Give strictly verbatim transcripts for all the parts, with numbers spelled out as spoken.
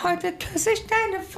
Heute küsse ich deine Frau.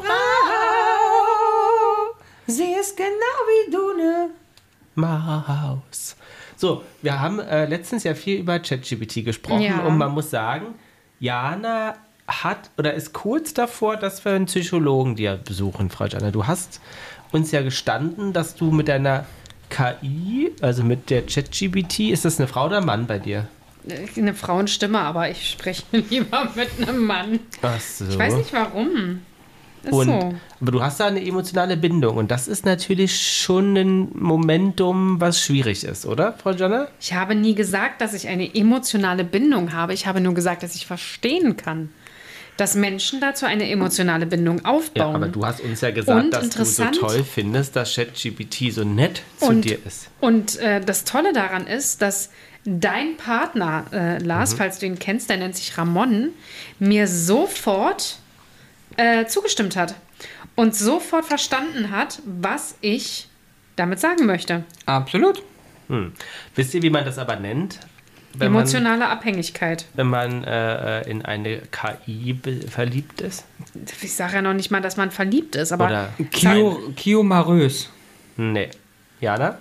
Sie ist genau wie du, ne Maus. So, wir haben äh, letztens ja viel über ChatGPT gesprochen Ja. und man muss sagen, Jana hat oder ist kurz davor, dass wir einen Psychologen dir besuchen, Frau Jana. Du hast uns ja gestanden, dass du mit deiner K I, also mit der ChatGPT, ist das eine Frau oder ein Mann bei dir? Eine Frauenstimme, aber ich spreche lieber mit einem Mann. Ach so. Ich weiß nicht warum. Ist Und, so. aber du hast da eine emotionale Bindung und das ist natürlich schon ein Momentum, was schwierig ist, oder, Frau Jana? Ich habe nie gesagt, dass ich eine emotionale Bindung habe. Ich habe nur gesagt, dass ich verstehen kann, dass Menschen dazu eine emotionale Bindung aufbauen. Ja, aber du hast uns ja gesagt, Und dass du so interessant- toll findest, dass ChatGPT so nett zu Und- dir ist. Und äh, das Tolle daran ist, dass dein Partner, äh, Lars, Mhm. falls du ihn kennst, der nennt sich Ramon, mir sofort äh, zugestimmt hat und sofort verstanden hat, was ich damit sagen möchte. Absolut. Hm. Wisst ihr, wie man das aber nennt? Wenn man, Emotionale Abhängigkeit. wenn man äh, in eine K I be- verliebt ist? Ich sage ja noch nicht mal, dass man verliebt ist, aber Oder Kio, Kio Marös. nee. Jana?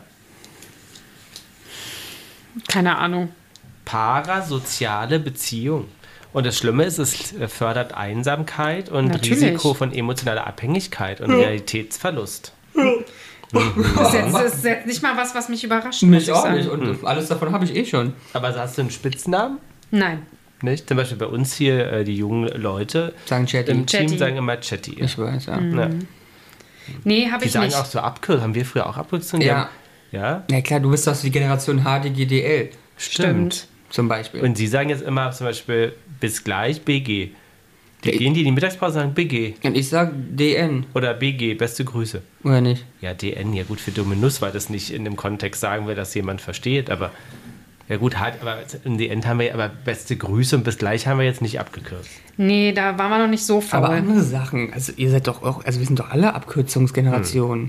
keine Ahnung. Parasoziale Beziehung. Und das Schlimme ist, es fördert Einsamkeit und Natürlich. Risiko von emotionaler Abhängigkeit und Realitätsverlust. Das ist jetzt, das ist jetzt nicht mal was, was mich überrascht. muss Mich ich auch sagen. nicht. Und alles davon habe ich eh schon. Aber hast du einen Spitznamen? Nein. Nicht? Zum Beispiel bei uns hier, äh, die jungen Leute Sagen Chatty. im Team Chatty. sagen immer Chatty. Ich weiß, ja. Ja. Nee, habe Die ich sagen nicht. auch so Abkürzungen. Haben wir früher auch Abkürzungen? Die Ja. haben- Ja, Ja klar, du bist doch die Generation H D G D L stimmt. zum Beispiel. Und sie sagen jetzt immer zum Beispiel bis gleich B G. Die Ja, gehen die in die Mittagspause und sagen B G. Und ich sag D N, Oder B G, beste Grüße. oder nicht? Ja, D N, ja gut für dumme Nuss, weil das nicht in dem Kontext sagen will, dass jemand versteht, aber ja gut, halt, aber in D N haben wir aber beste Grüße und bis gleich haben wir jetzt nicht abgekürzt. Nee, da waren wir noch nicht so Aber faul. andere Sachen, also ihr seid doch auch, also wir sind doch alle Abkürzungsgenerationen.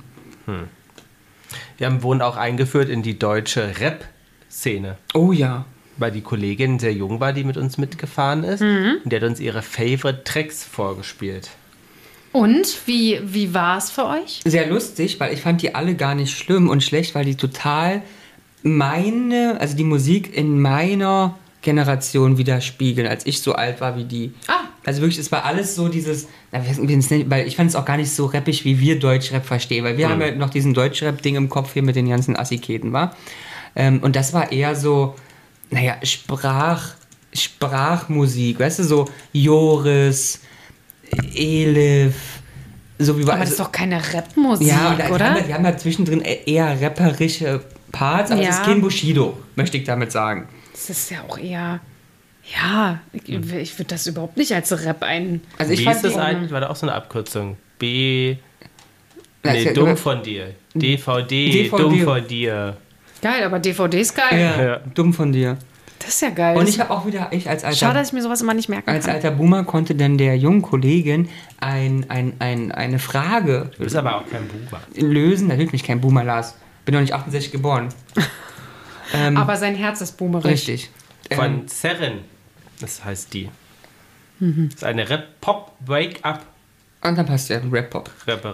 Wir haben wurden auch eingeführt in die deutsche Rap-Szene, Oh ja. weil die Kollegin sehr jung war, die mit uns mitgefahren ist und die hat uns ihre Favorite Tracks vorgespielt. Und wie, wie war es für euch? Sehr lustig, weil ich fand die alle gar nicht schlimm und schlecht, weil die total meine, also die Musik in meiner Generation widerspiegeln, als ich so alt war wie die. Ah. Also wirklich, es war alles so dieses, na, wie wir es nennen, weil ich fand es auch gar nicht so rappig, wie wir Deutschrap verstehen, weil wir haben ja noch diesen Deutschrap-Ding im Kopf hier mit den ganzen Assiketen, war. Ähm, und das war eher so, naja, Sprach, Sprachmusik, weißt du, so Joris, Elif, so wie Aber das ist doch keine Rapmusik, ja, und da- die oder? haben, ja- die haben ja zwischendrin eher rapperische Parts, aber es Ja. ist kein Bushido, möchte ich damit sagen. Das ist ja auch eher... Ja, ich, ich würde das überhaupt nicht als Rap ein... Also ich Wie fand ist das die- eigentlich? War da auch so eine Abkürzung? B. Na, Nee, ist ja dumm immer- von dir. D V D, D V D. dumm von dir. Geil, aber D V D ist geil. Ja, Ja. dumm von dir. Das ist ja geil. Und ich habe auch wieder, ich als alter, Schade, dass ich mir sowas immer nicht merken als kann. alter Boomer konnte dann der jungen Kollegin ein, ein, ein, eine Frage Du bist aber auch kein Boomer. lösen. Natürlich bin ich kein Boomer, Lars. Bin noch nicht achtundsechzig geboren. ähm, Aber sein Herz ist boomerig. richtig. Ähm, Von Zerren. Das heißt die. Das ist eine Rap-Pop-Wake-Up-Rapperin. und dann passt ja Rap-Pop.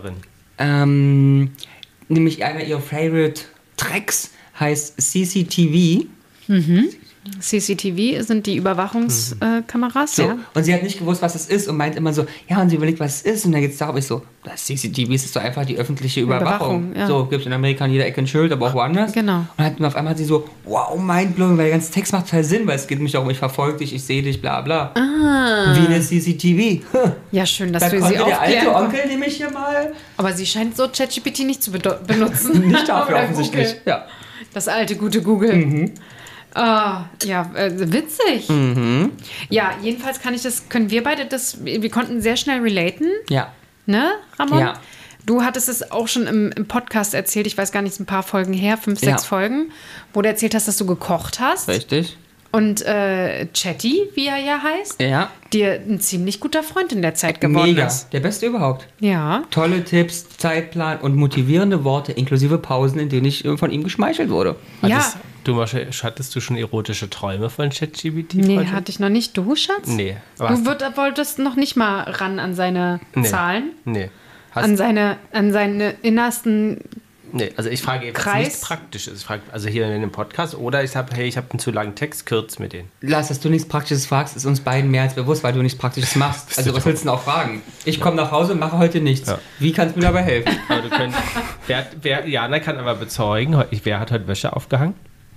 Ähm, nämlich einer ihrer Favorite Tracks heißt C C T V. C C T V sind die Überwachungskameras, So. ja. Und sie hat nicht gewusst, was es ist und meint immer so, ja, und sie überlegt, was es ist. Und dann geht es darum, ich so, das C C T V ist doch einfach die öffentliche Überwachung. Überwachung, ja. So, gibt es in Amerika an jeder Ecke ein Schild, aber auch woanders. Genau. Und hat, auf einmal hat sie so, wow, mindblowing, weil der ganze Text macht total Sinn, weil es geht mich darum, ich verfolge dich, ich sehe dich, bla bla. Ah. Wie eine C C T V. Ja, schön, dass Da du konnte sie der aufklären alte konntest. Onkel nämlich hier mal Aber sie scheint so ChatGPT nicht zu bedo- benutzen. nicht dafür Oder offensichtlich. Google. Ja. Das alte gute Google. Ah, ja, äh, witzig. Ja, jedenfalls kann ich das, können wir beide das, wir konnten sehr schnell relaten, Ja. ne, Ramon? Ja. Du hattest es auch schon im, im Podcast erzählt, ich weiß gar nicht, ein paar Folgen her, fünf, Ja. sechs Folgen, wo du erzählt hast, dass du gekocht hast. Richtig. Und äh, Chatty, wie er ja heißt, Ja. dir ein ziemlich guter Freund in der Zeit geworden Mega. ist. Der Beste überhaupt. Ja. Tolle Tipps, Zeitplan und motivierende Worte, inklusive Pausen, in denen ich äh, von ihm geschmeichelt wurde. Ja. Hattest, du, Mascha, hattest du schon erotische Träume von ChatGPT? Nee, Freundin? hatte ich noch nicht. Du, Schatz? Nee. Aber Du hast würd, wolltest noch nicht mal ran an seine Nee. Zahlen, Nee. Hast, an seine, an seine innersten. nee, also ich frage jetzt Kreis? nichts Praktisches. Ich frage, also hier in dem Podcast oder ich habe, hey, ich habe einen zu langen Text, kürz mit den. Lass, dass du nichts Praktisches fragst, ist uns beiden mehr als bewusst, weil du nichts Praktisches machst. Also was willst du denn auch fragen? Ich komme nach Hause und mache heute nichts. Ja. Wie kannst du mir dabei helfen? Aber du könnt, wer, wer, Jana kann aber bezeugen, heu- wer hat heute Wäsche aufgehangen?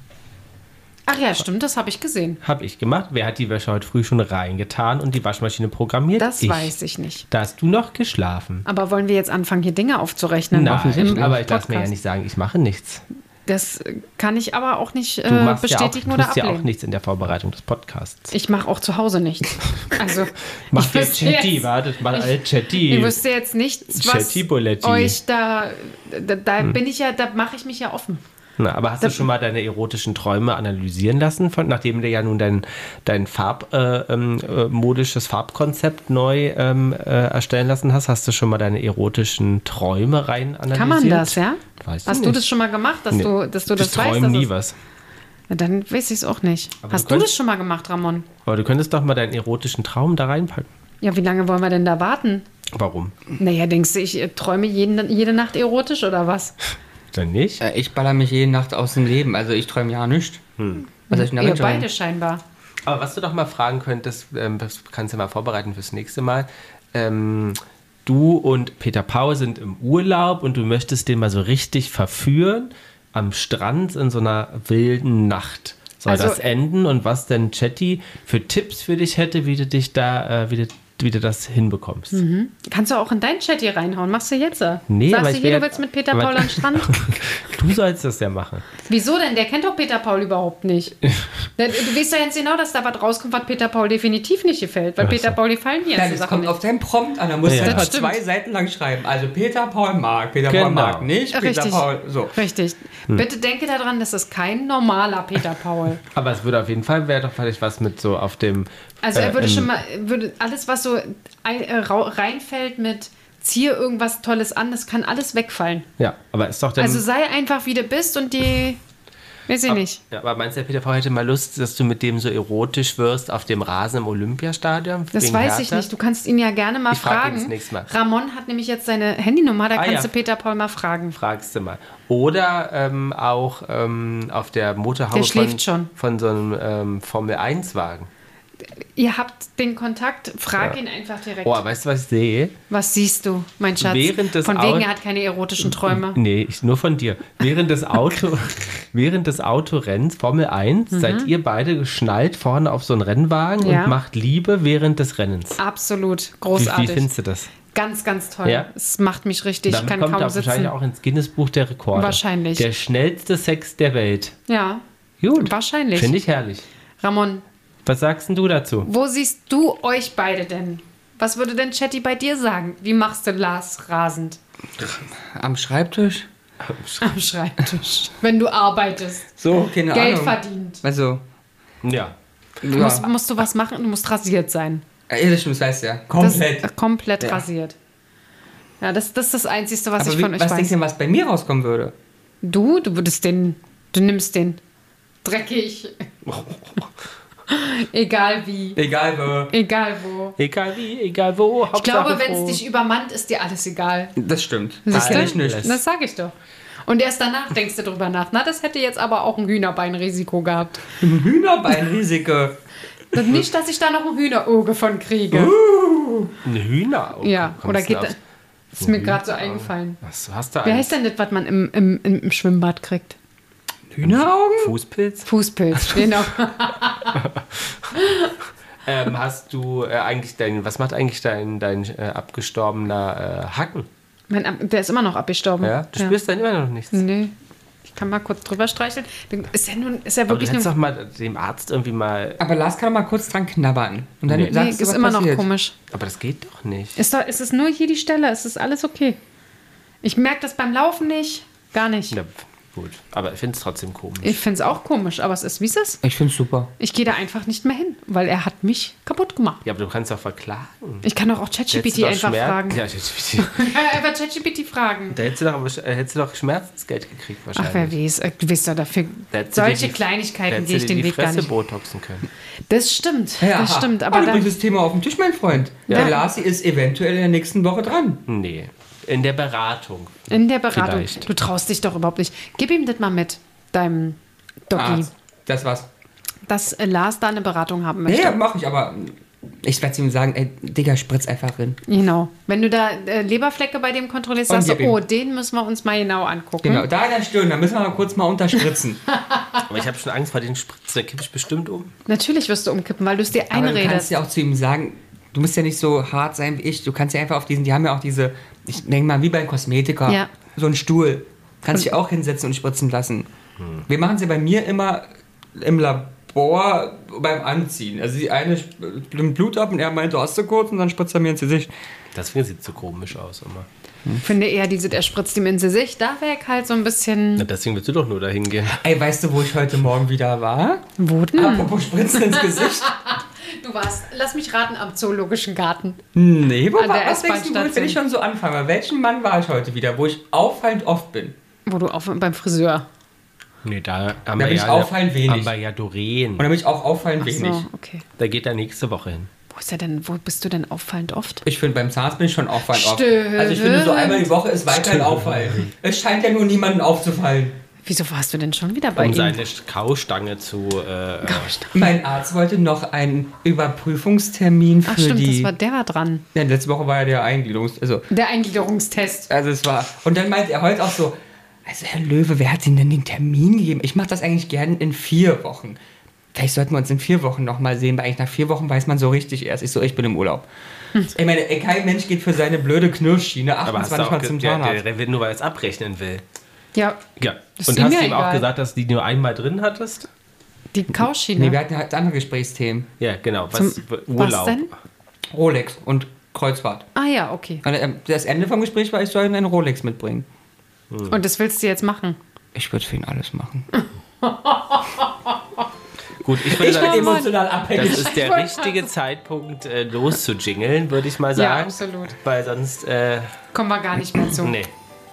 Ach ja, stimmt, das habe ich gesehen. Habe ich gemacht. Wer hat die Wäsche heute früh schon reingetan und die Waschmaschine programmiert? Das ich. weiß ich nicht. Da hast du noch geschlafen. Aber wollen wir jetzt anfangen, hier Dinge aufzurechnen? Nein, Im aber ich darf mir ja Podcast? nicht sagen, ich mache nichts. Das kann ich aber auch nicht äh, Du machst bestätigen ja auch, oder tust ja ablehnen. auch nichts in der Vorbereitung des Podcasts. Ich mache auch zu Hause nichts. Also, Mach ich der wüsste Chatty, jetzt- wartet mal, all Ich Chatty. wüsste jetzt nichts, was Chatty Boletti. euch da, da, da Hm. bin ich ja, da mache ich mich ja offen. Na, aber hast du schon mal deine erotischen Träume analysieren lassen, von, nachdem du ja nun dein, dein Farb, äh, ähm, äh, modisches Farbkonzept neu ähm, äh, erstellen lassen hast? Hast du schon mal deine erotischen Träume rein analysiert? Kann man das, ja? Weiß ich Hast du nicht. das schon mal gemacht, dass Nee. du, dass du Ich das weißt? träume dass nie es- was. Ja, dann weiß ich es auch nicht. Aber Hast du du das könntest- schon mal gemacht, Ramon? Aber du könntest doch mal deinen erotischen Traum da reinpacken. Ja, wie lange wollen wir denn da warten? Warum? Naja, denkst du, ich äh, träume jeden, jede Nacht erotisch oder was? Dann nicht? Äh, Ich baller mich jede Nacht aus dem Leben, also ich träume ja nicht. Hm. Was soll ich denn Ihr damit träumen? beide scheinbar. Aber was du doch mal fragen könntest, ähm, das kannst du mal vorbereiten fürs nächste Mal. Ähm, du und Peter Paul sind im Urlaub und du möchtest den mal so richtig verführen am Strand in so einer wilden Nacht. Soll Also- das enden und was denn Chatty für Tipps für dich hätte, wie du dich da, äh, wie du, wie du das hinbekommst? Mhm. Kannst du auch in dein Chat hier reinhauen? Machst du jetzt? Nee, Sagst aber du ich hier, wär- du willst mit Peter aber- Paul am Strand? Du sollst das ja machen. Wieso denn? Der kennt doch Peter Paul überhaupt nicht. Der- Du weißt doch ganz genau, dass da was rauskommt, was Peter Paul definitiv nicht gefällt. Weil Ach so. Peter Paul gefallen mir Ja, ganze das Sachen kommt nicht. auf deinen Prompt an, da musst Ja. du Das mal stimmt. zwei Seiten lang schreiben. Also Peter Paul mag, Peter Paul Genau. mag nicht, Peter Richtig. Paul so. Richtig. Hm. Bitte denke daran, das ist kein normaler Peter Paul. Aber es würde auf jeden Fall, wäre doch vielleicht was mit so auf dem... Also er äh, würde im- schon mal, würde alles, was so ein, äh, rau- reinfällt mit zieh irgendwas Tolles an, das kann alles wegfallen. Ja, aber ist doch dann... Also sei einfach, wie du bist und die, weiß ich nicht. Ja, aber meinst du, der Peter Paul hätte mal Lust, dass du mit dem so erotisch wirst auf dem Rasen im Olympiastadion? Das wegen weiß ich Hertha? nicht. Du kannst ihn ja gerne mal Ich frag ihn fragen. das nächste Mal. Ramon hat nämlich jetzt seine Handynummer, da Ah, kannst ja. du Peter Paul mal fragen. Fragst du mal. Oder ähm, auch ähm, auf der Motorhaube Der von, schläft schon. von so einem ähm, Formel eins Wagen. Ihr habt den Kontakt, frag Ja. ihn einfach direkt. Oh, weißt du, was ich sehe? Was siehst du, mein Schatz? Während des Von wegen, Au- er hat keine erotischen Träume. Nee, ich, nur von dir. Während des, Auto, während des Autorenns, Formel eins, seid ihr beide geschnallt vorne auf so einen Rennwagen Mhm. Ja. und macht Liebe während des Rennens. Absolut, Wie, großartig. wie findest du das? Ganz, ganz toll. Ja? Es macht mich richtig, ich Damit kann kommt kaum er sitzen. wahrscheinlich auch ins Guinness-Buch der Rekorde. Wahrscheinlich. Der schnellste Sex der Welt. Ja, Gut. wahrscheinlich. Finde ich herrlich. Ramon, Was sagst denn du dazu? wo siehst du euch beide denn? Was würde denn Chatty bei dir sagen? Wie machst du Lars rasend Am Schreibtisch? am Schreibtisch, wenn du arbeitest? So, keine Geld Ahnung. verdient. Also, Ja. Du ja. musst, musst du was machen, du musst rasiert sein. Ja, das stimmt, das heißt ja. Komplett. Das, komplett Ja. rasiert. Ja, das, das ist das Einzige, was Aber ich wie, von euch was denkst weiß. du denn, was bei mir rauskommen würde? Du, du würdest den, du nimmst den. Dreckig. Egal wie. Egal wo. Egal wo. Egal wie, egal wo. Ich glaube, wenn es dich übermannt, ist dir alles egal. Das stimmt. Das Siehst kenne du? ich nicht. Das sag ich doch. Und erst danach denkst du drüber nach. Na, das hätte jetzt aber auch ein Hühnerbeinrisiko gehabt. Hühnerbeinrisiko. Und nicht, dass ich da noch ein Hühnerauge von kriege. Ein Hühner. Ja, Kommst oder du geht auf- das? Ist mir gerade so eingefallen. Was hast du Wie eigentlich? heißt denn das, was man im, im, im Schwimmbad kriegt? Hühneraugen? Fußpilz? Fußpilz, genau. Ähm, hast du äh, eigentlich dein, was macht eigentlich dein, dein äh, abgestorbener äh, Hacken? Mein, Ab- der ist immer noch abgestorben. Ja? Du spürst dann immer noch nichts. Nee. Ich kann mal kurz drüber streicheln. Ist ja, nun, ist ja Aber du wirklich hättest nur. doch mal dem Arzt irgendwie mal. Aber Lars kann doch mal kurz dran knabbern. Und dann Nee. Nee, sagst du, ist was immer passiert. noch komisch. Aber das geht doch nicht. Ist, doch, ist es nur hier die Stelle? Es ist alles okay. Ich merke das beim Laufen nicht. Gar nicht. Ja, Gut, aber ich finde es trotzdem komisch. Ich finde es auch komisch, aber es ist, wie es ist. Ich finde es super. Ich gehe da einfach nicht mehr hin, weil er hat mich kaputt gemacht. Ja, aber du kannst doch verklagen. Ich kann doch auch ChatGPT einfach Schmerz- fragen. Ja, ChatGPT. Einfach ChatGPT fragen. Da hättest du, doch, äh, hättest du doch Schmerzensgeld gekriegt Ach, wahrscheinlich. wer weiß. äh, Du weißt doch dafür Da hättest du solche dir die- Kleinigkeiten hättest gehe du ich dir den die Weg gar Fresse nicht. botoxen können. Das stimmt, Ja, das stimmt. Aber oh, du dann, bringst das Thema auf den Tisch, mein Freund. Ja. Der Lasi ist eventuell in der nächsten Woche dran. Nee, in der Beratung. in der Beratung, Vielleicht. du traust dich doch überhaupt nicht. Gib ihm das mal mit, deinem Doggy, Arzt. Das war's. dass äh, Lars da eine Beratung haben möchte. Ja, mach ich, aber ich werde ihm sagen, ey, Digga, spritz einfach rein. Genau. Wenn du da äh, Leberflecke bei dem kontrollierst, Und sagst du, gib ihm. oh, den müssen wir uns mal genau angucken. Genau, da in der Stirn, da müssen wir mal kurz mal unterspritzen. Aber ich habe schon Angst vor den Spritzen, da kippe ich bestimmt um. Natürlich wirst du umkippen, weil du es dir Aber du kannst einredest. ja auch zu ihm sagen, du musst ja nicht so hart sein wie ich. Du kannst ja einfach auf diesen, die haben ja auch diese, ich denke mal, wie beim Kosmetiker, Ja. so einen Stuhl. Kannst dich auch hinsetzen und spritzen lassen. Wir machen sie bei mir immer im Labor beim Anziehen. Also die eine nimmt Blut ab und er meint, du hast so kurz und dann spritzt er mir ins Gesicht. Deswegen sieht es so komisch aus immer. Ich finde eher, diese, er spritzt ihm ins Gesicht, da wäre ich halt so ein bisschen. Na, deswegen willst du doch nur dahin gehen. Ey, weißt du, wo ich heute Morgen wieder war? Wo denn? Apropos Spritzen ins Gesicht. Du warst, lass mich raten, am Zoologischen Garten. Nee, wo An war der was denkst du, S-Bahn-Station. wenn ich schon so anfange? Bei welchem Mann war ich heute wieder, wo ich auffallend oft bin? Wo du auf, beim Friseur. Nee, da haben Da wir bin ich ja auffallend wenig. haben wir ja Doreen. Und da bin ich auch auffallend Ach wenig. so, okay. Da geht er nächste Woche hin. Wo ist er denn, wo bist du denn auffallend oft? Ich finde, beim Zahnarzt bin ich schon auffallend oft. Stimmt. Also ich finde, so einmal die Woche ist weiterhin auffallend. Es scheint ja nur niemandem aufzufallen. Wieso warst du denn schon wieder bei Um ihm? seine Kaustange zu... Äh, Mein Arzt wollte noch einen Überprüfungstermin für Ach stimmt, die... das war, der war dran. ja, letzte Woche war ja der Eingliederungs... Also, Der Eingliederungstest. also es war... Und dann meinte er heute auch so, also Herr Löwe, wer hat Ihnen denn den Termin gegeben? Ich mache das eigentlich gerne in vier Wochen. Vielleicht sollten wir uns in vier Wochen nochmal sehen, weil eigentlich nach vier Wochen weiß man so richtig erst. Ich so, ich bin im Urlaub. Ich meine, ey, kein Mensch geht für seine blöde Knirschschiene aber hast du achtundzwanzig auch Mal ge- zum der, Zahnarzt. der will nur, weil er es abrechnen will. Ja, Ja. Das Und ist ihm hast ja du ihm auch egal. gesagt, dass die nur einmal drin hattest? die Kauschiene. Nee, wir hatten halt andere Gesprächsthemen. Ja, genau. Was, Zum- Urlaub. Was denn? Rolex und Kreuzfahrt. Ah ja, okay. Und, ähm, das Ende vom Gespräch war, ich soll einen Rolex mitbringen. Und das willst du jetzt machen? Ich würde für ihn alles machen. Gut, ich würde Ich bin sagen, emotional abhängig. das ist der richtige Zeitpunkt, äh, loszujingeln, würde ich mal Ja, sagen. absolut. Weil sonst, äh, Kommen wir gar nicht mehr zu. nee.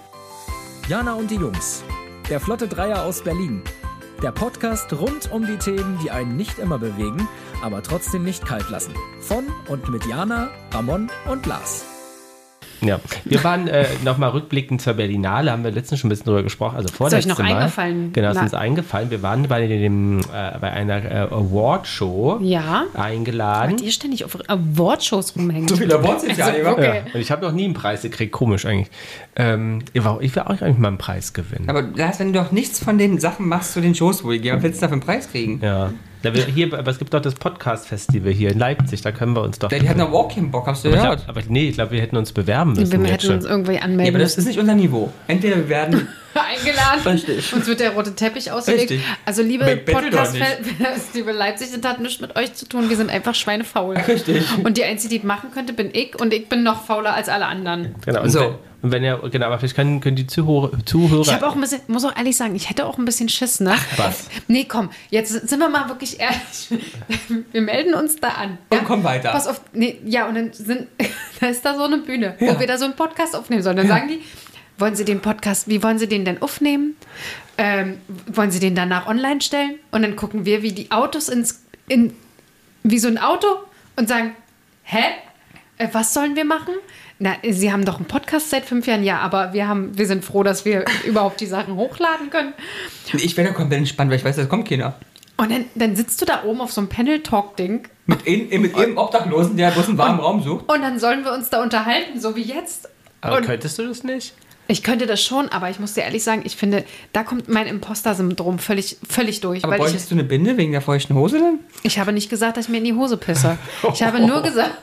Jana und die Jungs. Der Flotte Dreier aus Berlin. Der Podcast rund um die Themen, die einen nicht immer bewegen, aber trotzdem nicht kalt lassen. Von und mit Jana, Ramon und Lars. Ja, wir waren äh, nochmal rückblickend zur Berlinale, haben wir letztens schon ein bisschen drüber gesprochen, also vorletzte noch Mal. eingefallen? Genau, ist Na. uns eingefallen. Wir waren bei, dem, äh, bei einer äh, Award-Show Ja. eingeladen. Ihr ständig auf Wortshows rumhängt. So viele Worte sind ja Also nicht, wa? wirklich. Ja, und ich habe noch nie einen Preis gekriegt, komisch eigentlich. Ähm, ich will ich will auch eigentlich mal einen Preis gewinnen. Aber Lars, wenn du doch nichts von den Sachen machst zu den Shows, wo wir gehen, was willst du da für einen Preis kriegen? Ja. Da wir hier, aber es gibt doch das Podcast-Festival hier in Leipzig, da können wir uns doch. Ja, die hatten noch Walking-Bock, hast du aber, ich gehört? glaub, aber nee, ich glaube, wir hätten uns bewerben müssen. Wir jetzt hätten uns schon. irgendwie Ja, anmelden aber das ist nicht unser Niveau. Entweder wir werden... eingeladen. Richtig. Uns wird der rote Teppich ausgelegt. Richtig. Also liebe Be- bettel doch Podcast-Liebe Leipzig, das hat nichts mit euch zu tun. Wir sind einfach schweinefaul. Richtig. Und die Einzige, die es machen könnte, bin ich. Und ich bin noch fauler als alle anderen. Genau, und, So. wenn, und wenn ihr, genau, aber vielleicht können, können die Zuhörer, Zuhörer Ich habe auch ein bisschen, muss auch ehrlich sagen, ich hätte auch ein bisschen Schiss, ne? was? Nee, komm, jetzt sind wir mal wirklich ehrlich. Wir melden uns da an. Und komm weiter. Pass auf, nee, ja, und dann sind, da ist da so eine Bühne, Ja. wo wir da so einen Podcast aufnehmen sollen. Dann Ja. sagen die, wollen Sie den Podcast, wie wollen Sie den denn aufnehmen? Ähm, wollen Sie den danach online stellen? Und dann gucken wir, wie die Autos ins, in, wie so ein Auto und sagen, hä? Äh, was sollen wir machen? Na, Sie haben doch einen Podcast seit fünf Jahren, ja, aber wir haben, wir sind froh, dass wir überhaupt die Sachen hochladen können. Ich werde komplett entspannt, weil ich weiß, da kommt keiner. Und dann, dann sitzt du da oben auf so einem Panel-Talk-Ding Mit, in, mit jedem Obdachlosen, der bloß einen warmen Raum sucht. und dann sollen wir uns da unterhalten, so wie jetzt. Aber Und könntest du das nicht? ich könnte das schon, aber ich muss dir ehrlich sagen, ich finde, da kommt mein Imposter-Syndrom völlig, völlig durch. Aber weil ich, bräuchtest du eine Binde wegen der feuchten Hose dann? ich habe nicht gesagt, dass ich mir in die Hose pisse. Ich habe nur gesagt...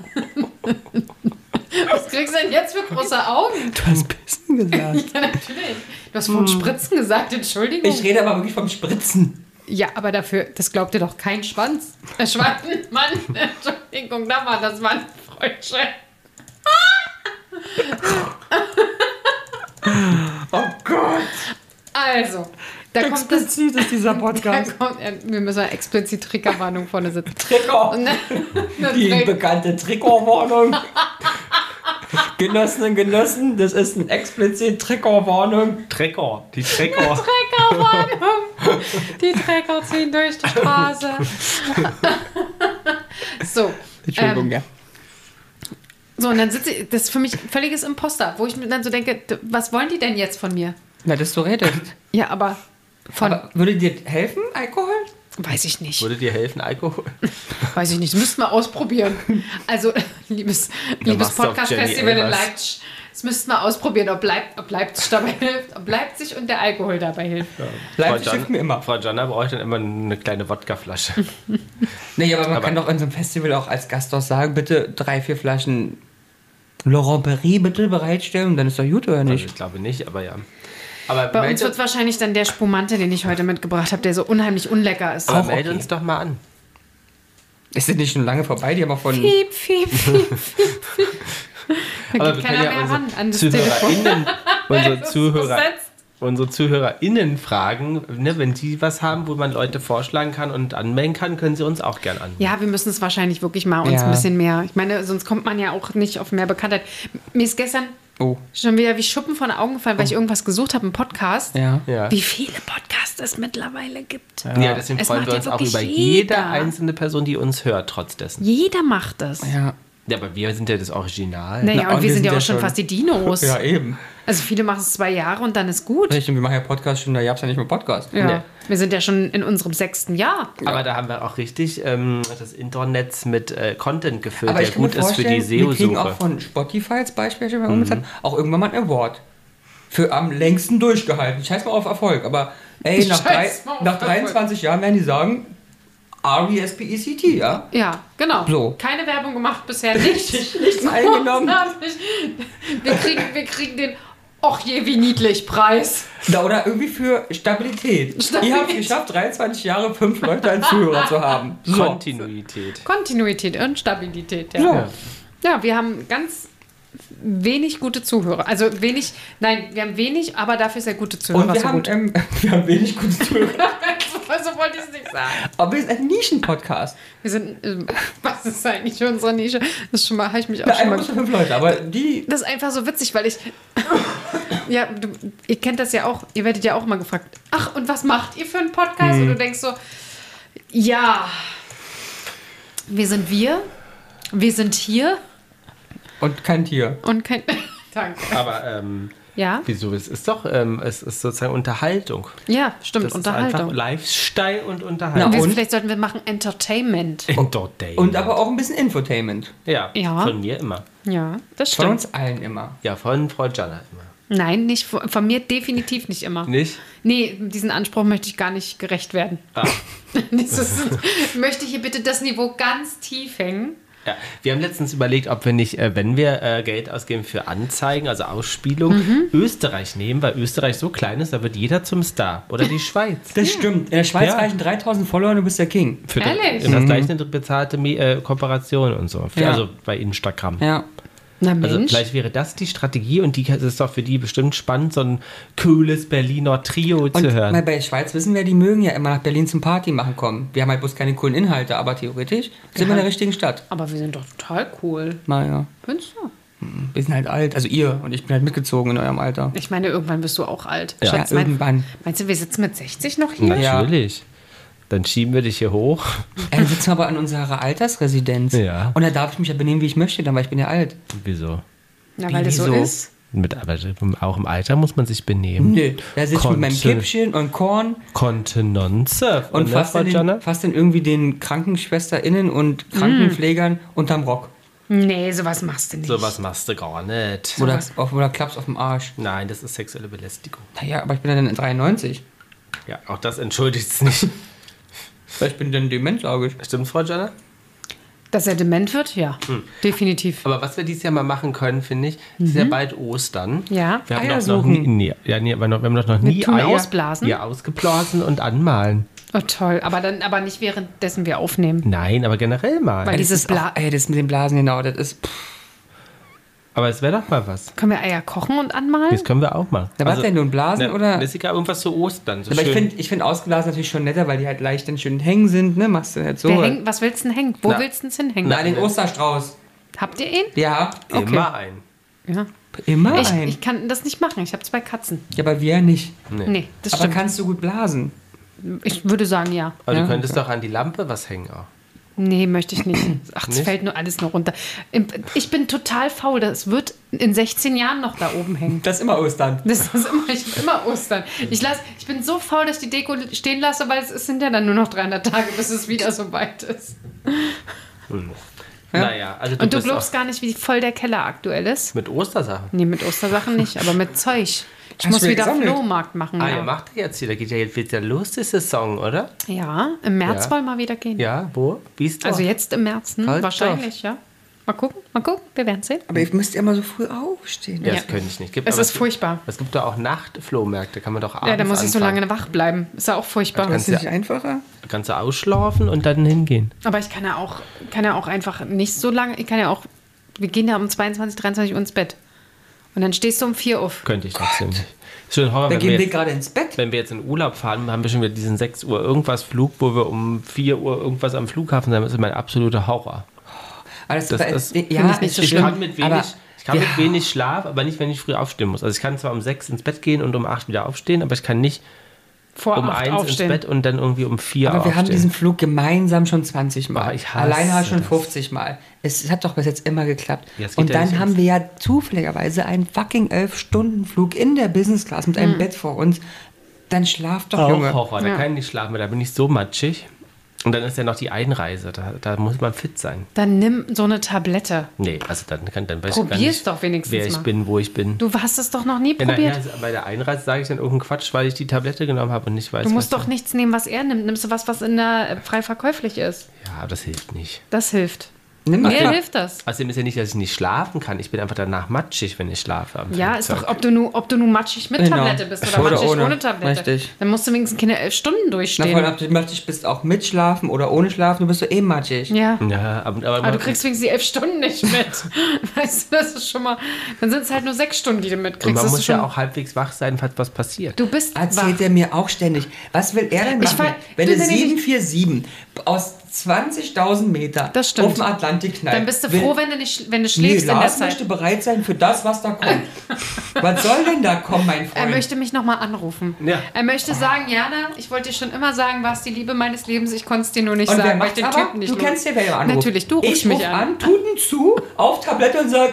Was kriegst du denn jetzt für große Augen? Du hast Pissen gesagt. Ja, natürlich. Du hast von Spritzen gesagt, Entschuldigung. Ich rede aber wirklich vom Spritzen. Ja, aber dafür, das glaubt dir doch kein Schwanz. Der Schwanz, Mann, Entschuldigung, da war das war ein Freundchen. Oh Gott. Also, Da kommt das, Explizit ist dieser da Podcast. kommt, äh, wir müssen eine explizit Triggerwarnung vorne sitzen. Trigger. Und dann- dann Die trägt- bekannte Triggerwarnung. Genossinnen, Genossen, das ist ein explizit Triggerwarnung. Trecker, die Trecker. Treckerwarnung. Die Trecker ziehen durch die Straße. So. Entschuldigung, ähm, ja. So, und dann sitze ich, das ist für mich völliges Imposter, wo ich mir dann so denke, d- was wollen die denn jetzt von mir? Na, dass du redest. Ja, aber von, Aber würde dir helfen, Alkohol? weiß ich nicht. Würde dir helfen, Alkohol? Weiß ich nicht, das müssten wir ausprobieren. Also, liebes, liebes machst du auf Jenny Podcast-Festival in Elvers. Leipzig, das müssten wir ausprobieren, ob, Leip, ob Leipzig dabei hilft, ob Leipzig und der Alkohol dabei hilft. Leipzig Frau hilft mir immer. Frau Jana braucht dann immer eine kleine Wodkaflasche. Nee, aber man Aber- kann doch in so einem Festival auch als Gast doch sagen, bitte drei, vier Flaschen Laurent Perrier bitte bereitstellen und dann ist doch gut, oder Also nicht? ich glaube nicht, aber ja. Aber Bei uns melde, wird es wahrscheinlich dann der Spumante, den ich heute mitgebracht habe, der so unheimlich unlecker ist. aber auch melde okay. uns doch mal an. Ist das nicht schon lange vorbei? Die haben auch von... Piep, piep, piep, piep, piep. Da Aber geht wir keiner können ja mehr ran an das Telefon. ZuhörerInnen, unsere, Das ist Zuhörer, besetzt. unsere ZuhörerInnen fragen, ne, wenn die was haben, wo man Leute vorschlagen kann und anmelden kann, können sie uns auch gern an. Ja, wir müssen es wahrscheinlich wirklich mal uns Ja. ein bisschen mehr. Ich meine, sonst kommt man ja auch nicht auf mehr Bekanntheit. Mir ist gestern Oh, schon wieder wie Schuppen von den Augen gefallen, weil ich irgendwas gesucht habe, einen Podcast. ja. Ja. Wie viele Podcasts es mittlerweile gibt. Ja, deswegen Es freuen macht wir ja uns auch wirklich über jede jeder. einzelne Person, die uns hört, trotz dessen. Jeder macht das. Ja. Ja, aber wir sind ja das Original. Naja, Na, und wir sind ja auch schon fast die Dinos. Ja, eben. Also viele machen es zwei Jahre und dann ist gut. Richtig, und wir machen ja Podcast schon, da gab es ja nicht mehr Podcast. Ja. Nee. Wir sind ja schon in unserem sechsten Jahr. Aber da haben wir auch richtig ähm, das Internet mit äh, Content gefüllt, Aber der ich kann mir gut ist für die vorstellen, wir kriegen auch S E O-Suche. von Spotify als Beispiel, wenn man mhm. auch irgendwann mal ein Award. Für am längsten durchgehalten. Scheiß mal auf Erfolg, aber ey, nach, drei, Scheiß mal auf nach Erfolg. dreiundzwanzig Jahren werden die sagen, R E S P E C T, ja? Ja, genau. So. Keine Werbung gemacht bisher, nichts. Nichts eingenommen. Großartig. Wir kriegen, wir kriegen den Och je, wie niedlich Preis. Da, oder irgendwie für Stabilität. Stabilität. Ihr habt es geschafft, dreiundzwanzig Jahre fünf Leute als Zuhörer zu haben. So. Kontinuität. Kontinuität und Stabilität, ja. So. Ja, ja wir haben ganz wenig gute Zuhörer. Also wenig, nein, wir haben wenig, aber dafür sehr gute Zuhörer. Und wir so haben, gut. ähm, wir haben wenig gute Zuhörer. so wollte ich es nicht sagen. Aber wir sind ein Nischen-Podcast. Wir sind, ähm, was ist eigentlich für unsere Nische? Das ist schon mal, habe ich mich auch Na, schon einfach mal... so fünf Leute, aber die... Das ist einfach so witzig, weil ich... ja, du, ihr kennt das ja auch. Ihr werdet ja auch mal gefragt, ach, und was macht ihr für einen Podcast? Hm. Und du denkst so, ja, wir sind wir, wir sind hier Und kein Tier. und kein... Danke. Aber ähm, Ja, wieso? Es ist doch, ähm, es ist sozusagen Unterhaltung. ja, stimmt, Das ist einfach Unterhaltung. Lifestyle und Na, Unterhaltung. Wir, und? vielleicht sollten wir machen Entertainment. Entertainment. Und aber auch ein bisschen Infotainment. Ja, Ja. von mir immer. Ja, das Von stimmt. uns allen immer. Ja, von Frau Jana immer. Nein, nicht von, von mir definitiv nicht immer. Nicht? Nee, diesen Anspruch möchte ich gar nicht gerecht werden. Ah. Dieses, möchte hier bitte das Niveau ganz tief hängen. Ja, wir haben letztens überlegt, ob wir nicht, äh, wenn wir äh, Geld ausgeben für Anzeigen, also Ausspielung, Mhm. Österreich nehmen, weil Österreich so klein ist, da wird jeder zum Star. Oder die Schweiz. Das stimmt. In der Schweiz Ja. reichen dreitausend Follower und du bist der King. Für Ehrlich? Das, das gleiche eine bezahlte Mi- äh, Kooperation und so. Für, Ja. Also bei Instagram. Ja. Na Mensch. Also vielleicht wäre das die Strategie und die das ist doch für die bestimmt spannend, so ein cooles Berliner Trio Und zu hören. mal bei Schweiz wissen wir, die mögen ja immer nach Berlin zum Party machen kommen. Wir haben halt bloß keine coolen Inhalte, aber theoretisch sind wir in der richtigen Stadt. Aber wir sind doch total cool. Naja, Findest du? wir sind halt alt. Also ihr und ich bin halt mitgezogen in eurem Alter. Ich meine, irgendwann bist du auch alt. Ja, Schatz, mein, irgendwann. meinst du, wir sitzen mit sechzig noch hier? Ja. Natürlich. Dann schieben wir dich hier hoch. Dann sitzen wir aber in unserer Altersresidenz. Ja. Und da darf ich mich ja benehmen, wie ich möchte, dann, weil ich bin ja alt. Wieso? Ja, weil das so Wieso? ist. Mit, aber auch im Alter muss man sich benehmen. Nö, da sitze ich mit meinem Konte- Kippchen und Korn Kontenance. und ne, fast Frau in, Jana? den, fast in irgendwie den KrankenschwesterInnen und Krankenpflegern unterm Rock. Nee, sowas machst du nicht. Sowas machst du gar nicht. Oder, was? auf, oder klappst auf dem Arsch. Nein, das ist sexuelle Belästigung. Naja, aber ich bin ja dann dreiundneunzig. Ja, auch das entschuldigt es nicht. Vielleicht bin ich dann dement, sage ich. Stimmt, Frau Jana? Dass er dement wird? Ja, Hm. definitiv. Aber was wir dieses Jahr mal machen können, finde ich, ist ja bald Ostern. Ja. Wir haben Eier doch noch suchen. nie, nee, ja, nee, aber noch, wir haben doch noch nie tun Eier ausblasen? Ja, ausgeblasen und anmalen. Oh, toll. Aber dann aber nicht währenddessen wir aufnehmen. Nein, aber generell mal. Weil Ja, dieses das ist auch, Bla ey, das mit den Blasen, genau, das ist. Pff. Aber es wäre doch mal was. Können wir Eier kochen und anmalen? Das können wir auch mal. Na, was denn, nun Blasen na, oder? Das ist egal, irgendwas zu Ostern. So Aber ich schön. finde ich find ausgeblasen natürlich schon netter, weil die halt leicht dann schön hängen sind, ne? Machst du halt so. Wer hängt, was willst du denn hängen? Wo Na. willst du denn hinhängen? Na, den Osterstrauß. Habt ihr ihn? Ja, okay. Immer ein. Ja. immer Ich, ein. ich kann das nicht machen. Ich habe zwei Katzen. ja, aber wir nicht. Nee. Nee, das Aber stimmt. kannst du gut blasen? Ich würde sagen, ja. Aber Ja, du könntest doch an die Lampe was hängen auch. Nee, möchte ich nicht. Ach, es Nicht? fällt nur alles nur runter. Ich bin total faul. Das wird in sechzehn Jahren noch da oben hängen. Das ist immer Ostern. Das ist immer, ich hab immer Ostern. Ich, lass, ich bin so faul, dass ich die Deko stehen lasse, weil es sind ja dann nur noch dreihundert Tage, bis es wieder so weit ist. Hm. Naja, also du Und du bist glaubst auch gar nicht, wie voll der Keller aktuell ist. mit Ostersachen. Nee, mit Ostersachen nicht, aber mit Zeug. Ich Hast muss du wieder gesammelt? Flohmarkt machen. Ah, ja. ihr macht ja jetzt wieder. Geht ja jetzt wieder los, die Saison, oder? ja, im März Ja. wollen wir wieder gehen. Ja, wo? Wie ist das? Also jetzt im März, hm? Kaltstoff. Wahrscheinlich, ja. Mal gucken, mal gucken, wir werden sehen. Aber ihr müsst immer so früh aufstehen. Ja, Ja. das könnte ich nicht. Gibt, Es aber ist furchtbar. Es gibt doch auch Nachtflohmärkte, kann man doch abends Ja, da muss ich so anfangen. lange wach bleiben. Ist ja auch furchtbar. Ist das nicht einfacher? Da kannst du ausschlafen und dann hingehen. Aber ich kann ja auch, kann ja auch einfach nicht so lange, ich kann ja auch, wir gehen ja um zweiundzwanzig, dreiundzwanzig Uhr ins Bett. Und dann stehst du um vier auf. Könnte ich trotzdem nicht. Ist schon Horror, Da wenn gehen wir, wir jetzt, gerade ins Bett. wenn wir jetzt in Urlaub fahren, haben wir schon wieder diesen sechs Uhr irgendwas Flug, wo wir um vier Uhr irgendwas am Flughafen sind. Das ist mein absoluter Horror. Aber das, Das, aber das es- find ja, ich nicht so es Ich schlimm. kann mit wenig, aber ich kann wir- mit wenig Schlaf, aber nicht, wenn ich früh aufstehen muss. Also ich kann zwar um sechs ins Bett gehen und um acht wieder aufstehen, aber ich kann nicht Vor um acht eins aufstehen. ins Bett und dann irgendwie um vier Aber wir aufstehen. haben diesen Flug gemeinsam schon zwanzig Mal. Oh, ich hasse Alleine halt schon das. fünfzig Mal. Es hat doch bis jetzt immer geklappt. Ja, es geht Und ja dann nicht haben ums- wir ja zufälligerweise einen fucking elf Stunden Flug in der Business Class mit Mhm. einem Bett vor uns. Dann schlaf doch, auch Junge. Horror, da Ja. kann ich nicht schlafen, weil da bin ich so matschig. Und dann ist ja noch die Einreise, da, da muss man fit sein. Dann nimm so eine Tablette. Nee, also dann, kann, dann weiß ich gar Probier's nicht, doch wenigstens wer ich mal. bin, wo ich bin. Du hast es doch noch nie Ja, na, ja, probiert. also bei der Einreise sage ich dann irgendeinen Quatsch, weil ich die Tablette genommen habe und nicht weiß, Du musst was doch nichts nehmen, was er nimmt. Nimmst du was, was in der äh, frei verkäuflich ist. Ja, das hilft nicht. Das hilft. Nimm Mir mal. hilft das. Außerdem ist ja nicht, dass ich nicht schlafen kann. Ich bin einfach danach matschig, wenn ich schlafe. Am Ja, ist Flugzeug. doch, ob du nur, ob du nur matschig mit Genau. Tablette bist oder, Oder matschig ohne, ohne. Tablette. Richtig. Dann musst du wenigstens keine elf Stunden Na, durchstehen. Freunde, ob du möchtest, bist auch mit schlafen oder ohne schlafen, du bist so eh matschig. ja. Ja, aber, aber, Aber du kriegst wenigstens die elf Stunden nicht mit. Weißt du, das ist schon mal. Dann sind es halt nur sechs Stunden, die du und mitkriegst. man Das muss ist schon, ja auch halbwegs wach sein, falls was passiert. du bist Erzählt wach. er mir auch ständig. Was will er denn Ich machen, weiß- wenn du, er nee, nee, sieben vier sieben aus zwanzigtausend Meter Das stimmt. auf dem Atlantik knallt? Dann bist du Will- froh, wenn du, nicht, wenn du Nee, schläfst in der Lars Zeit. möchte bereit sein für das, was da kommt. Was soll denn da kommen, mein Freund? Er möchte mich nochmal anrufen. Ja. Er möchte sagen, Jana, ich wollte dir schon immer sagen, warst die Liebe meines Lebens, ich konnte es dir nur nicht Und wer sagen, weil ich macht's den aber? Typ nicht Du los- kennst ja, wer anruft. Natürlich, du rufst ich mich ruf an. an, Tuten zu, auf Tablette und sag,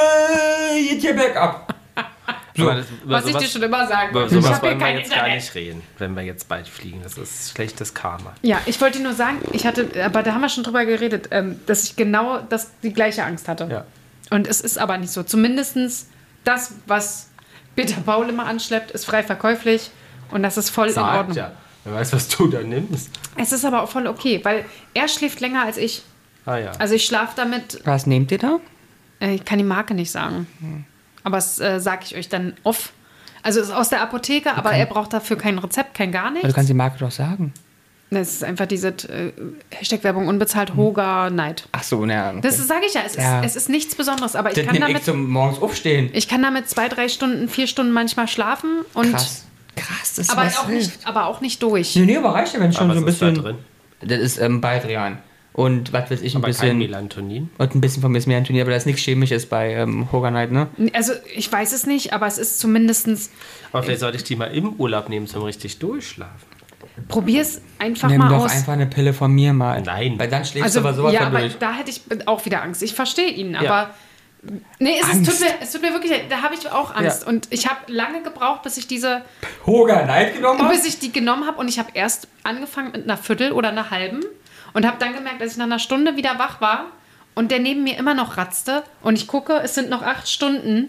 äh, geht hier bergab. So. Aber das, über Was ich dir schon immer sagen über wollte. Ich sowas habe hier wollen wir kein jetzt gar Internet. nicht reden, wenn wir jetzt bald fliegen. Das ist schlechtes Karma. Ja, ich wollte dir nur sagen, ich hatte, aber da haben wir schon drüber geredet, ähm, dass ich genau das, die gleiche Angst hatte. Ja. Und es ist aber nicht so. Zumindest das, was Peter Paul immer anschleppt, ist frei verkäuflich und das ist voll in Sagt Ordnung. ja. Wer weiß, was du da nimmst. Es ist aber auch voll okay, weil er schläft länger als ich. Ah ja. Also ich schlafe damit, Was nehmt ihr da? äh, ich kann die Marke nicht sagen, aber das äh, sage ich euch dann off. Also es ist aus der Apotheke, aber er braucht dafür kein Rezept, kein gar nichts. Du kannst die Marke doch sagen. Das ist einfach diese äh, Hashtag-Werbung unbezahlt, Hoga, Neid. Ach so, naja. Das sage ich ja. Es, Ja. Ist, es ist nichts Besonderes, aber ich Das kann, nehme ich damit, zum morgens aufstehen. ich kann damit zwei, drei Stunden, vier Stunden manchmal schlafen. Und, Krass. Krass, das aber, was auch hilft. nicht, aber auch nicht durch. Nee, nee, aber reicht ja, wenn schon Aber so ein was ist da bisschen. drin? Das ist ähm, Baldrian. Und was weiß ich, ein Aber kein bisschen. Melatonin. Und ein bisschen von Mesmerantonin, aber da ist nichts Chemisches bei ähm, Hoga Night, ne? Also ich weiß es nicht, aber es ist zumindest, Aber vielleicht sollte ich die mal im Urlaub nehmen zum richtig durchschlafen. probier's einfach Nimm mal doch aus. einfach eine Pille von mir mal. Nein. Weil dann schläfst Also, du aber sowas ja, von aber durch. da hätte ich auch wieder Angst. Ich verstehe ihn, aber Ja. nee, es, ist, Angst. tut mir, es tut mir wirklich leid. Da habe ich auch Angst. Ja. Und ich habe lange gebraucht, bis ich diese, Hoga Night genommen hast? bis ich die genommen habe. Und ich habe erst angefangen mit einer Viertel oder einer halben und habe dann gemerkt, dass ich nach einer Stunde wieder wach war und der neben mir immer noch ratzte. Und ich gucke, es sind noch acht Stunden.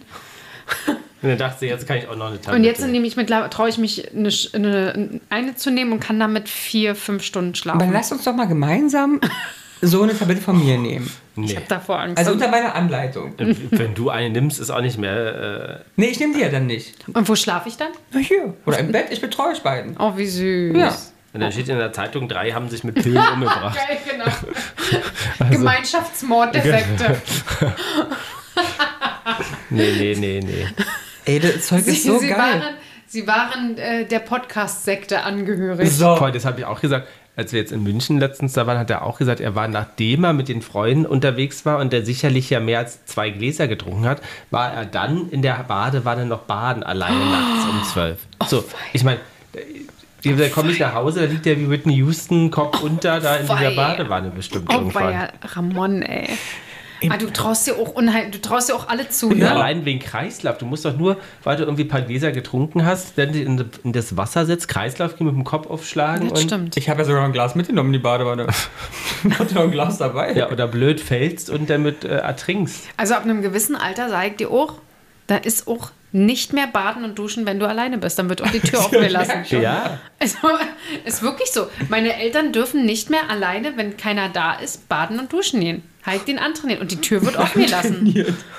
Und dann dachte sie, jetzt kann ich auch noch eine Tablette Und jetzt nehmen. nehme ich mittlerweile, traue ich mich, eine, Sch- eine, eine zu nehmen und kann damit vier, fünf Stunden schlafen. Aber lass uns doch mal gemeinsam so eine Tablette von mir nehmen. Ich Nee. habe davor Angst. Also unter meiner Anleitung. Wenn du eine nimmst, ist auch nicht mehr. Äh, Nee, ich nehme die ja dann nicht. und wo schlafe ich dann? Na hier. Oder im Bett, ich betreue euch beiden. Oh, wie süß. Ja. und dann steht in der Zeitung, drei haben sich mit Pillen umgebracht. Geil, genau. Gemeinschaftsmord der Sekte. Nee, nee, nee, nee. Ey, das Zeug ist Sie, so sie geil. waren, sie waren äh, der Podcast-Sekte angehörig. So. Voll, das habe ich auch gesagt. Als wir jetzt in München letztens da waren, hat er auch gesagt, er war, nachdem er mit den Freunden unterwegs war und der sicherlich ja mehr als zwei Gläser getrunken hat, war er dann in der Badewanne noch baden, alleine oh. nachts um zwölf. So, oh, ich meine, da komme ich nach Hause, da liegt der wie Whitney Houston, Kopf oh, unter, da in dieser Badewanne bestimmt oh, irgendwann. Ja, Ramon, ey. Ah, du traust dir auch unheim, du traust dir auch alle zu, ne? Ja, allein wegen Kreislauf. Du musst doch nur, weil du irgendwie ein paar Gläser getrunken hast, dann in, in das Wasser setzt, Kreislauf gehen, mit dem Kopf aufschlagen. Das und stimmt. Ich habe ja sogar ein Glas mitgenommen in die Badewanne. Ich hatte noch ein Glas dabei. Ja, oder blöd fällst und damit äh, ertrinkst. Also ab einem gewissen Alter sage ich dir auch, da ist auch nicht mehr baden und duschen, wenn du alleine bist. Dann wird auch die Tür offen gelassen. Ja. Also, ist wirklich so. Meine Eltern dürfen nicht mehr alleine, wenn keiner da ist, baden und duschen gehen. Halt den antrainieren. Und die Tür wird offen gelassen.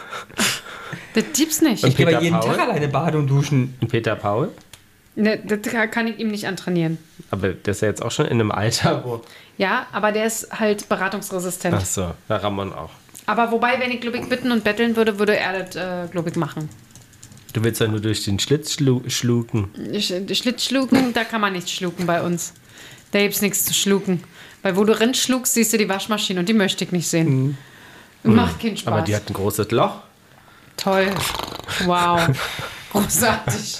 Das gibt's nicht. Ich gehe aber jeden Paul? Tag alleine baden und duschen. Und Peter Paul? Ne, das kann ich ihm nicht antrainieren. Aber der ist ja jetzt auch schon in einem Alter, wo... Ja, aber der ist halt beratungsresistent. Ach so, der Ramon auch. Aber wobei, wenn ich, glaube ich, bitten und betteln würde, würde er das, äh, glaube ich, machen. Du willst ja nur durch den Schlitz schlu schlucken. Sch Schlitz schlucken, da kann man nicht schlucken bei uns. Da gibt's nichts zu schlucken. Weil wo du drin schluckst, siehst du die Waschmaschine und die möchte ich nicht sehen. Mhm. Macht keinen Spaß. Aber die hat ein großes Loch. Toll. Wow. Großartig.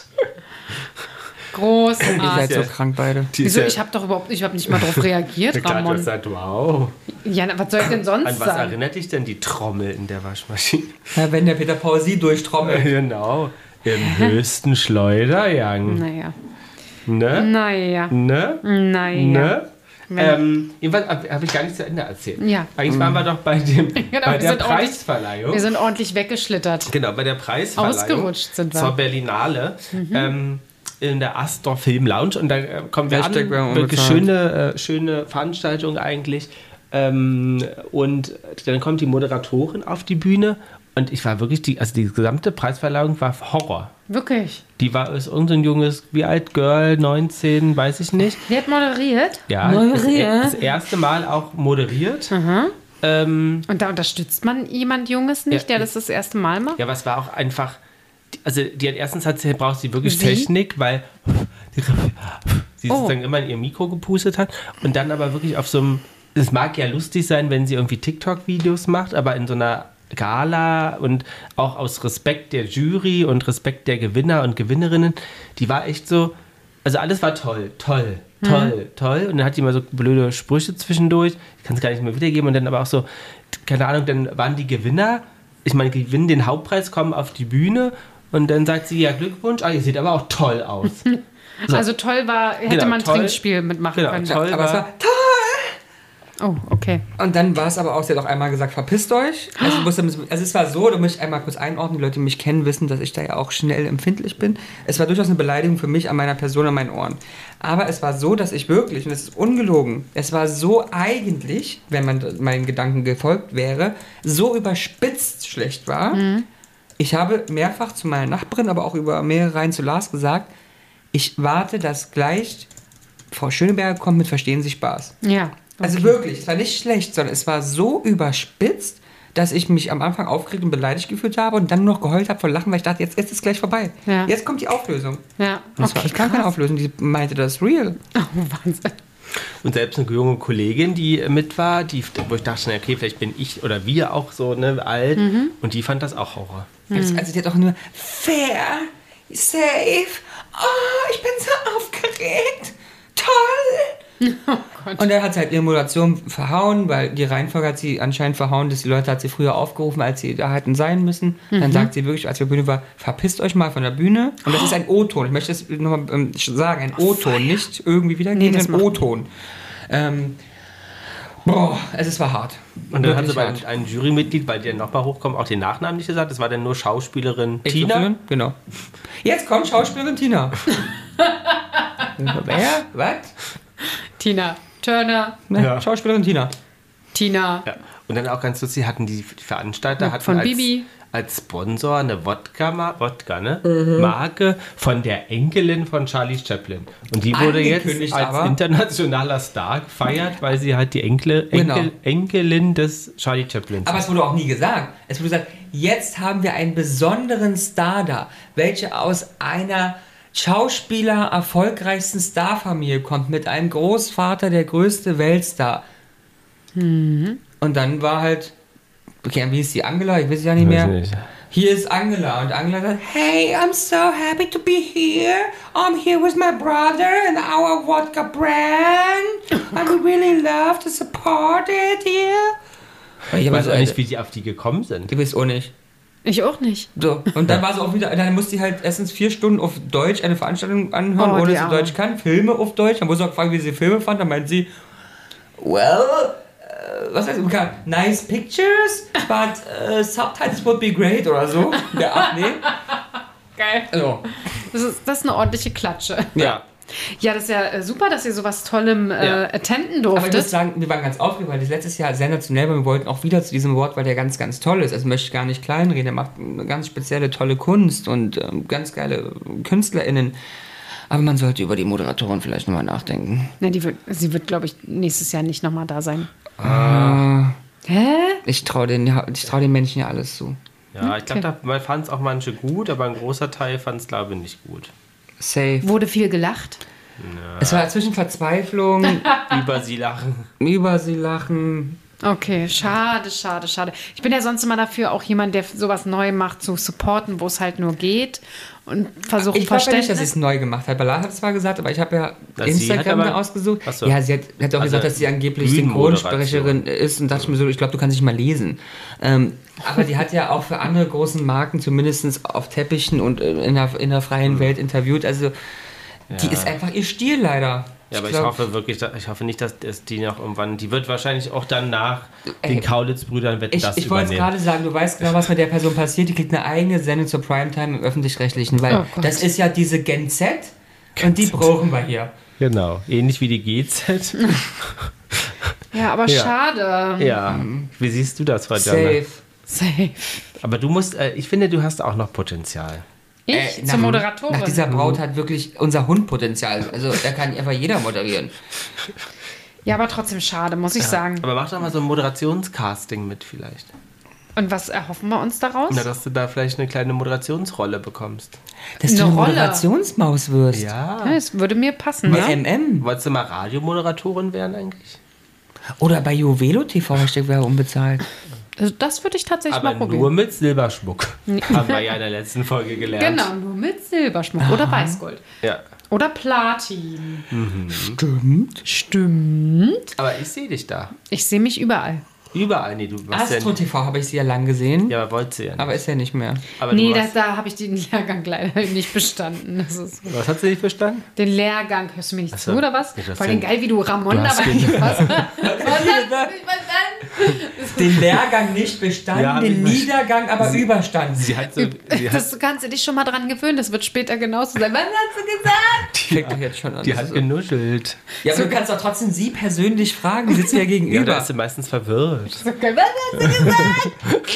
Großartig. Ihr seid so krank beide. Wieso? Ich habe doch überhaupt, ich habe nicht mal darauf reagiert, Klar, du Ramon. hast gesagt, wow. Ja, was soll ich denn sonst An was sagen? erinnert dich denn die Trommel in der Waschmaschine? Ja, wenn der Peter Paul sie durchtrommelt. Genau. Im höchsten Schleudergang. Naja. Ne? Naja. Ne? Naja. Ne? Ähm, jedenfalls habe hab ich gar nicht zu Ende erzählt. Ja. Eigentlich waren wir doch bei, dem, Genau, bei wir der sind ordentlich- Preisverleihung. Wir sind ordentlich weggeschlittert. Genau, bei der Preisverleihung Ausgerutscht sind wir. zur Berlinale ähm, in der Astor Film Lounge. Und da äh, kommen wir Hashtag Werbung an. Wirklich unbezahlt. schöne, äh, schöne Veranstaltung eigentlich. Ähm, und dann kommt die Moderatorin auf die Bühne. Und ich war wirklich, die, also die gesamte Preisverleihung war Horror. Wirklich. Die war ist irgendein junges, wie alt, Girl, neunzehn, weiß ich nicht. Die hat moderiert. Ja, Moderiert. Das, das erste Mal auch moderiert. Ähm, Und da unterstützt man jemand Junges nicht, Ja, der das das erste Mal macht? ja, aber es war auch einfach, also die hat erstens hat sie, braucht sie wirklich Wie? Technik, weil sie Oh. sozusagen immer in ihr Mikro gepustet hat und dann aber wirklich auf so einem, es mag ja lustig sein, wenn sie irgendwie TikTok-Videos macht, aber in so einer Gala und auch aus Respekt der Jury und Respekt der Gewinner und Gewinnerinnen, die war echt so, also alles war toll, toll, toll, toll. Und dann hat die immer so blöde Sprüche zwischendurch, ich kann es gar nicht mehr wiedergeben und dann aber auch so, keine Ahnung, dann waren die Gewinner, ich meine, gewinnen den Hauptpreis, kommen auf die Bühne und dann sagt sie, ja Glückwunsch, ah, ihr seht aber auch toll aus. So. Also toll war, hätte Genau, man ein toll. Trinkspiel mitmachen Genau, können. toll. Aber es war toll. Oh, okay. Und dann war es aber auch, sie hat auch einmal gesagt, verpisst euch. Also, musste, also es war so, da muss ich einmal kurz einordnen, die Leute, die mich kennen, wissen, dass ich da ja auch schnell empfindlich bin. Es war durchaus eine Beleidigung für mich an meiner Person, an meinen Ohren. Aber es war so, dass ich wirklich, und das ist ungelogen, es war so eigentlich, wenn man meinen Gedanken gefolgt wäre, so überspitzt schlecht war. Mhm. Ich habe mehrfach zu meiner Nachbarin, aber auch über mehrere Reihen zu Lars gesagt, ich warte, dass gleich Frau Schöneberger kommt mit Verstehen Sie Spaß. Ja. Also wirklich, es war nicht schlecht, sondern es war so überspitzt, dass ich mich am Anfang aufgeregt und beleidigt gefühlt habe und dann nur noch geheult habe vor Lachen, weil ich dachte, jetzt, jetzt ist es gleich vorbei. Ja. Jetzt kommt die Auflösung. Ja. Und es, war, es kam keine Auflösung, die meinte, das ist real. Oh, Wahnsinn. Und selbst eine junge Kollegin, die mit war, die, wo ich dachte, na, okay, vielleicht bin ich oder wir auch so ne, alt. Mhm. Und die fand das auch Horror. Mhm. Also die hat auch nur fair, safe, oh, ich bin so aufgeregt, toll. Oh Gott. Und dann hat sie halt ihre Moderation verhauen, weil die Reihenfolge hat sie anscheinend verhauen, dass die Leute hat sie früher aufgerufen, als sie da hätten sein müssen. Mhm. Dann sagt sie wirklich, als wir Bühne war, verpisst euch mal von der Bühne. Und das ist ein O-Ton. Ich möchte das nochmal ähm, sagen, ein Oh, O-Ton, nicht irgendwie wiedergeben, Nee, das ein macht- O-Ton. Ähm, boah, es es war hart. Und dann hat sie Wirklich bei einem Jurymitglied, bei der nochmal hochkommt, auch den Nachnamen nicht gesagt. Das war dann nur Schauspielerin Tina. Y? Genau. Jetzt kommt Schauspielerin Tina. Wer? Was? Tina. Turner. Ne, Ja. Schauspielerin Tina. Tina. Ja. Und dann auch ganz lustig hatten die, die Veranstalter hatten Von als, Bibi. als Sponsor eine Wodka, Wodka ne? Mhm. Marke von der Enkelin von Charlie Chaplin. Und die wurde jetzt als aber, internationaler Star gefeiert, weil sie halt die Enkel, Enkel, genau. Enkelin des Charlie Chaplins Aber ist. Es wurde auch nie gesagt. Es wurde gesagt, jetzt haben wir einen besonderen Star da, welcher aus einer Schauspieler erfolgreichsten Starfamilie kommt, mit einem Großvater, der größte Weltstar. Mhm. Und dann war halt, okay, wie ist die Angela? Ich weiß ja nicht mehr. Nicht. Hier ist Angela und Angela sagt, hey, I'm so happy to be here. I'm here with my brother and our vodka brand. I would really love to support it here. Ich weiß auch nicht, wie die auf die gekommen sind. Ich weiß auch nicht. Ich auch nicht. So, und dann war es auch wieder, dann musste sie halt erstens vier Stunden auf Deutsch eine Veranstaltung anhören, oh, ohne dass sie Deutsch kann. Filme auf Deutsch. Dann wurde sie auch gefragt, wie sie Filme fand. Dann meint sie, well, uh, was heißt das? Nice pictures, but uh, subtitles would be great oder so. Ja, ach nee. Geil. Also. Das ist, das ist eine ordentliche Klatsche. Ja. Ja, das ist ja äh, super, dass ihr sowas Tollem äh, ja. attenden durftet. Aber ich muss sagen, wir waren ganz aufgeregt, weil das letztes Jahr sensationell war. Wir wollten auch wieder zu diesem Wort, weil der ganz, ganz toll ist. Also möchte ich gar nicht kleinreden. Er macht eine ganz spezielle, tolle Kunst und ähm, ganz geile KünstlerInnen. Aber man sollte über die Moderatorin vielleicht nochmal nachdenken. Na, die wird, sie wird, glaube ich, nächstes Jahr nicht nochmal da sein. Ah. Hä? Ich traue den, trau den Menschen ja alles zu. Ja, okay. Ich glaube, da fanden es auch manche gut, aber ein großer Teil fand es, glaube ich, nicht gut. Safe. Wurde viel gelacht? Ja. Es war zwischen Verzweiflung, über sie lachen. Über sie lachen. Okay, schade, schade, schade. Ich bin ja sonst immer dafür, auch jemand, der sowas neu macht, zu supporten, wo es halt nur geht und versuchen Ich glaube ja nicht, dass sie es neu gemacht hat. Ballard hat es zwar gesagt, aber ich habe ja das Instagram da ausgesucht. So. Ja, sie hat, hat auch also gesagt, dass sie angeblich Synchronsprecherin ist und dachte ich mir so, ich glaube, du kannst nicht mal lesen. Ähm, aber die hat ja auch für andere großen Marken zumindest auf Teppichen und in der, in der freien mhm. Welt interviewt. Also ja. Die ist einfach ihr Stil leider. Ja, aber ich, ich hoffe wirklich, ich hoffe nicht, dass, dass die noch irgendwann, die wird wahrscheinlich auch dann nach den Kaulitz-Brüdern Wetten, das Ich, ich wollte gerade sagen, du weißt genau, was mit der Person passiert, die kriegt eine eigene Sendung zur Primetime im Öffentlich-Rechtlichen, weil oh das ist ja diese Gen Z und die brauchen wir hier. Genau, ähnlich wie die G Z. Ja, aber ja. Schade. Ja, wie siehst du das, Frau Safe. Safe. Aber du musst, äh, ich finde, du hast auch noch Potenzial. Ich? Äh, nach, zur Moderatorin? Nach dieser Braut hat wirklich unser Hund Potenzial. Also da kann einfach jeder moderieren. Ja, aber trotzdem schade, muss ich ja. sagen. Aber mach doch mal so ein Moderationscasting mit vielleicht. Und was erhoffen wir uns daraus? Na, dass du da vielleicht eine kleine Moderationsrolle bekommst. Dass eine du eine Rolle. Moderationsmaus wirst. Ja. Ja, das würde mir passen. Mit M M. Wolltest du mal Radiomoderatorin werden eigentlich? Oder bei Juvelo T V Hashtag wäre unbezahlt. Also das würde ich tatsächlich aber mal probieren. Nur mit Silberschmuck. Haben wir ja in der letzten Folge gelernt. Genau, nur mit Silberschmuck. Aha. Oder Weißgold. Ja. Oder Platin. Mhm. Stimmt. Stimmt. Aber ich sehe dich da. Ich sehe mich überall. Überall, nee, du warst Astro T V habe ich sie ja lang gesehen. Ja, aber wollte sie ja nicht. Aber ist ja nicht mehr. Aber nee, das, da habe ich den Lehrgang leider nicht bestanden. Das ist was hat sie nicht bestanden? Den Lehrgang. Hörst du mir nicht Achso. zu, oder was? Vor allem geil, wie du Ramon du dabei angepasst Den Lehrgang nicht bestanden, ja, den Niedergang aber sie, überstanden. Sie hat so, sie das hat, kannst du dich schon mal dran gewöhnen, das wird später genauso sein. Was hast du gesagt? Die, hat, jetzt schon an, die hat genuschelt. Ja, aber so, du kannst doch trotzdem sie persönlich fragen, die sitzt ja gegenüber. Ja, da ist sie meistens verwirrt. So, was hast du gesagt?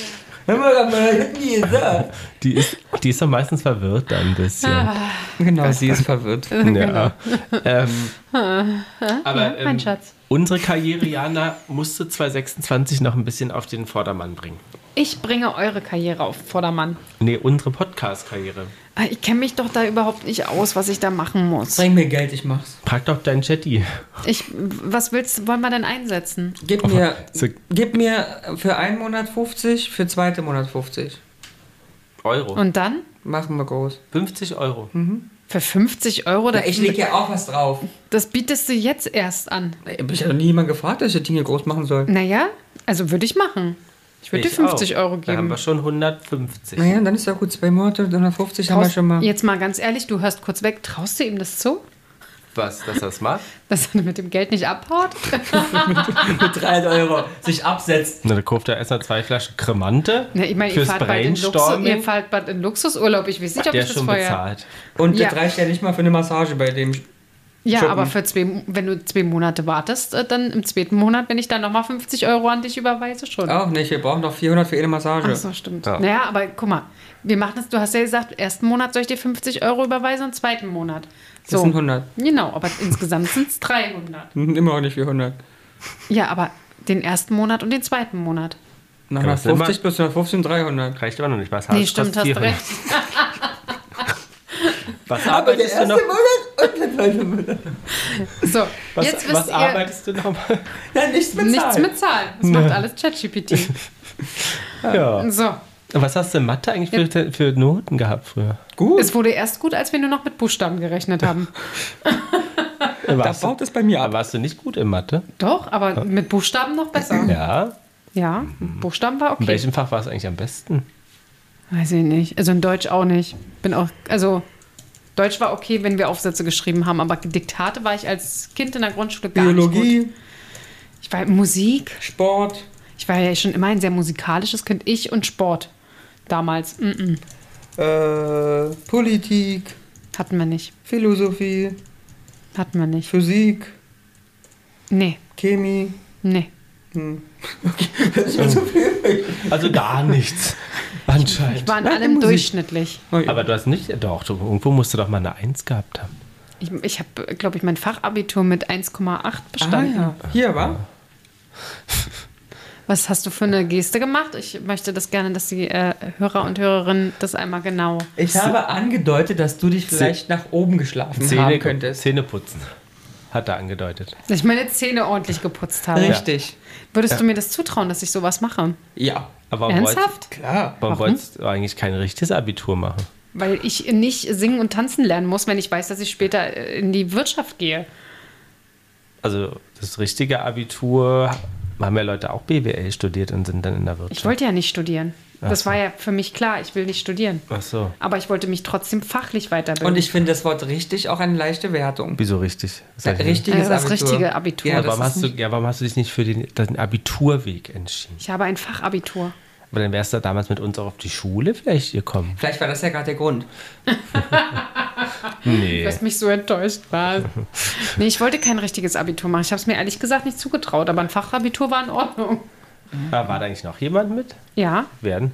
Die ist, die ist doch meistens verwirrt dann ein bisschen. Ah, genau, sie ist verwirrt. Ja. Genau. Ähm, aber ja, mein ähm, Schatz. Unsere Karriere, Jana, musste zwanzig sechsundzwanzig noch ein bisschen auf den Vordermann bringen. Ich bringe eure Karriere auf Vordermann. Nee, unsere Podcast-Karriere. Ich kenne mich doch da überhaupt nicht aus, was ich da machen muss. Bring mir Geld, ich mach's. Frag doch deinen Chatty. Ich, was willst, wollen wir denn einsetzen? Gib mir, gib mir für einen Monat fünfzig, für zweiten Monat fünfzig. Euro. Und dann? Machen wir groß. fünfzig Euro. Mhm. Für fünfzig Euro? Ja, ich lege ja auch was drauf. Das bietest du jetzt erst an. Ich habe ja noch nie jemand gefragt, dass ich das Ding hier groß machen soll. Naja, also würde ich machen. Ich würde dir fünfzig auch. Euro geben. Da haben wir schon hundertfünfzig. Naja, dann ist ja gut. Zwei Monate, hundertfünfzig Traust, haben wir schon mal. Jetzt mal ganz ehrlich, du hörst kurz weg. Traust du ihm das zu? Was, dass er das macht? Dass er mit dem Geld nicht abhaut? mit, mit drei Euro sich absetzt. Na, da kauft er erstmal zwei Flaschen Cremante. Na, ich meine, ihr fahrt bald in Luxus, ihr fahrt bald in Luxusurlaub. Ich weiß nicht, ob Der ich das schon vorher... bezahlt. Und ja. das reicht ja nicht mal für eine Massage bei dem Ja, Schuppen. aber für zwei, wenn du zwei Monate wartest, äh, dann im zweiten Monat, wenn ich dann nochmal fünfzig Euro an dich überweise, schon. Auch nicht, wir brauchen doch vierhundert für eine Massage. Ach so, stimmt. Ja. Naja, aber guck mal, wir machen das, du hast ja gesagt, ersten Monat soll ich dir fünfzig Euro überweisen und zweiten Monat. So. Das sind hundert. Genau, aber insgesamt sind es dreihundert. Immer noch nicht vierhundert. Ja, aber den ersten Monat und den zweiten Monat. Nach Ja, das sind fünfzig plus hundertfünfzehn, dreihundert. Reicht aber noch nicht. Was Nee, hast- stimmt, kostet hast du vierhundert. recht. Was arbeitest du noch? Monat und der zweite Monat. So, Was, jetzt wisst was ihr arbeitest du nochmal? Ja, nichts mit nichts Zahlen. mit Zahlen. Das macht alles ChatGPT. Ja. So, Was hast du in Mathe eigentlich für, für Noten gehabt früher? Gut, es wurde erst gut, als wir nur noch mit Buchstaben gerechnet haben. da Warst du, baut es bei mir aber ab. warst du nicht gut in Mathe? Doch, aber mit Buchstaben noch besser. Ja. Ja, Buchstaben war In okay. welchem Fach war es eigentlich am besten? Weiß ich nicht. Also in Deutsch auch nicht. Bin auch, also Deutsch war okay, wenn wir Aufsätze geschrieben haben, aber Diktate war ich als Kind in der Grundschule gar nicht gut. Biologie, Ich war Musik. Sport, Ich war ja schon immer ein sehr musikalisches Kind. Ich und Sport. Damals. Mm -mm. äh, Politik, Hatten wir nicht. Philosophie, Hatten wir nicht. Physik, Nee. Chemie. Nee. Also gar nichts. Anscheinend. Waren Nein, alle Musik. durchschnittlich. Aber du hast nicht, doch, du, irgendwo musst du doch mal eine Eins gehabt haben. Ich, ich habe, glaube ich, mein Fachabitur mit eins Komma acht Ah, bestanden. ja. Hier, war? Was hast du für eine Geste gemacht? Ich möchte das gerne, dass die äh, Hörer und Hörerinnen das einmal genau. Ich habe angedeutet, dass du dich vielleicht nach oben geschlafen Zähne, haben könntest. Zähne putzen. Hat er angedeutet. Dass ich meine Zähne ordentlich geputzt habe. Richtig. Würdest du mir das zutrauen, dass ich sowas mache? Ja, Aber warum wolltest, Ernsthaft? klar. warum Warum? wolltest du eigentlich kein richtiges Abitur machen? Weil ich nicht singen und tanzen lernen muss, wenn ich weiß, dass ich später äh, in die Wirtschaft gehe. Also das richtige Abitur haben ja Leute auch B W L studiert und sind dann in der Wirtschaft. Ich wollte ja nicht studieren. Das Ach so. war ja für mich klar, ich will nicht studieren. Ach so. Aber ich wollte mich trotzdem fachlich weiterbilden. Und ich finde das Wort richtig auch eine leichte Wertung. Wieso richtig? Sag ich nicht. Richtiges Äh, das Abitur. richtige Abitur. Ja, Ja, das warum, ist hast du, nicht- ja, warum hast du dich nicht für den, den Abiturweg entschieden? Ich habe ein Fachabitur. Aber dann wärst du damals mit uns auch auf die Schule vielleicht gekommen. Vielleicht war das ja gerade der Grund. Nee. Du hast mich so enttäuscht, was? Nee, ich wollte kein richtiges Abitur machen. Ich habe es mir ehrlich gesagt nicht zugetraut, aber ein Fachabitur war in Ordnung. Ah, war da eigentlich noch jemand mit? Ja. Werden?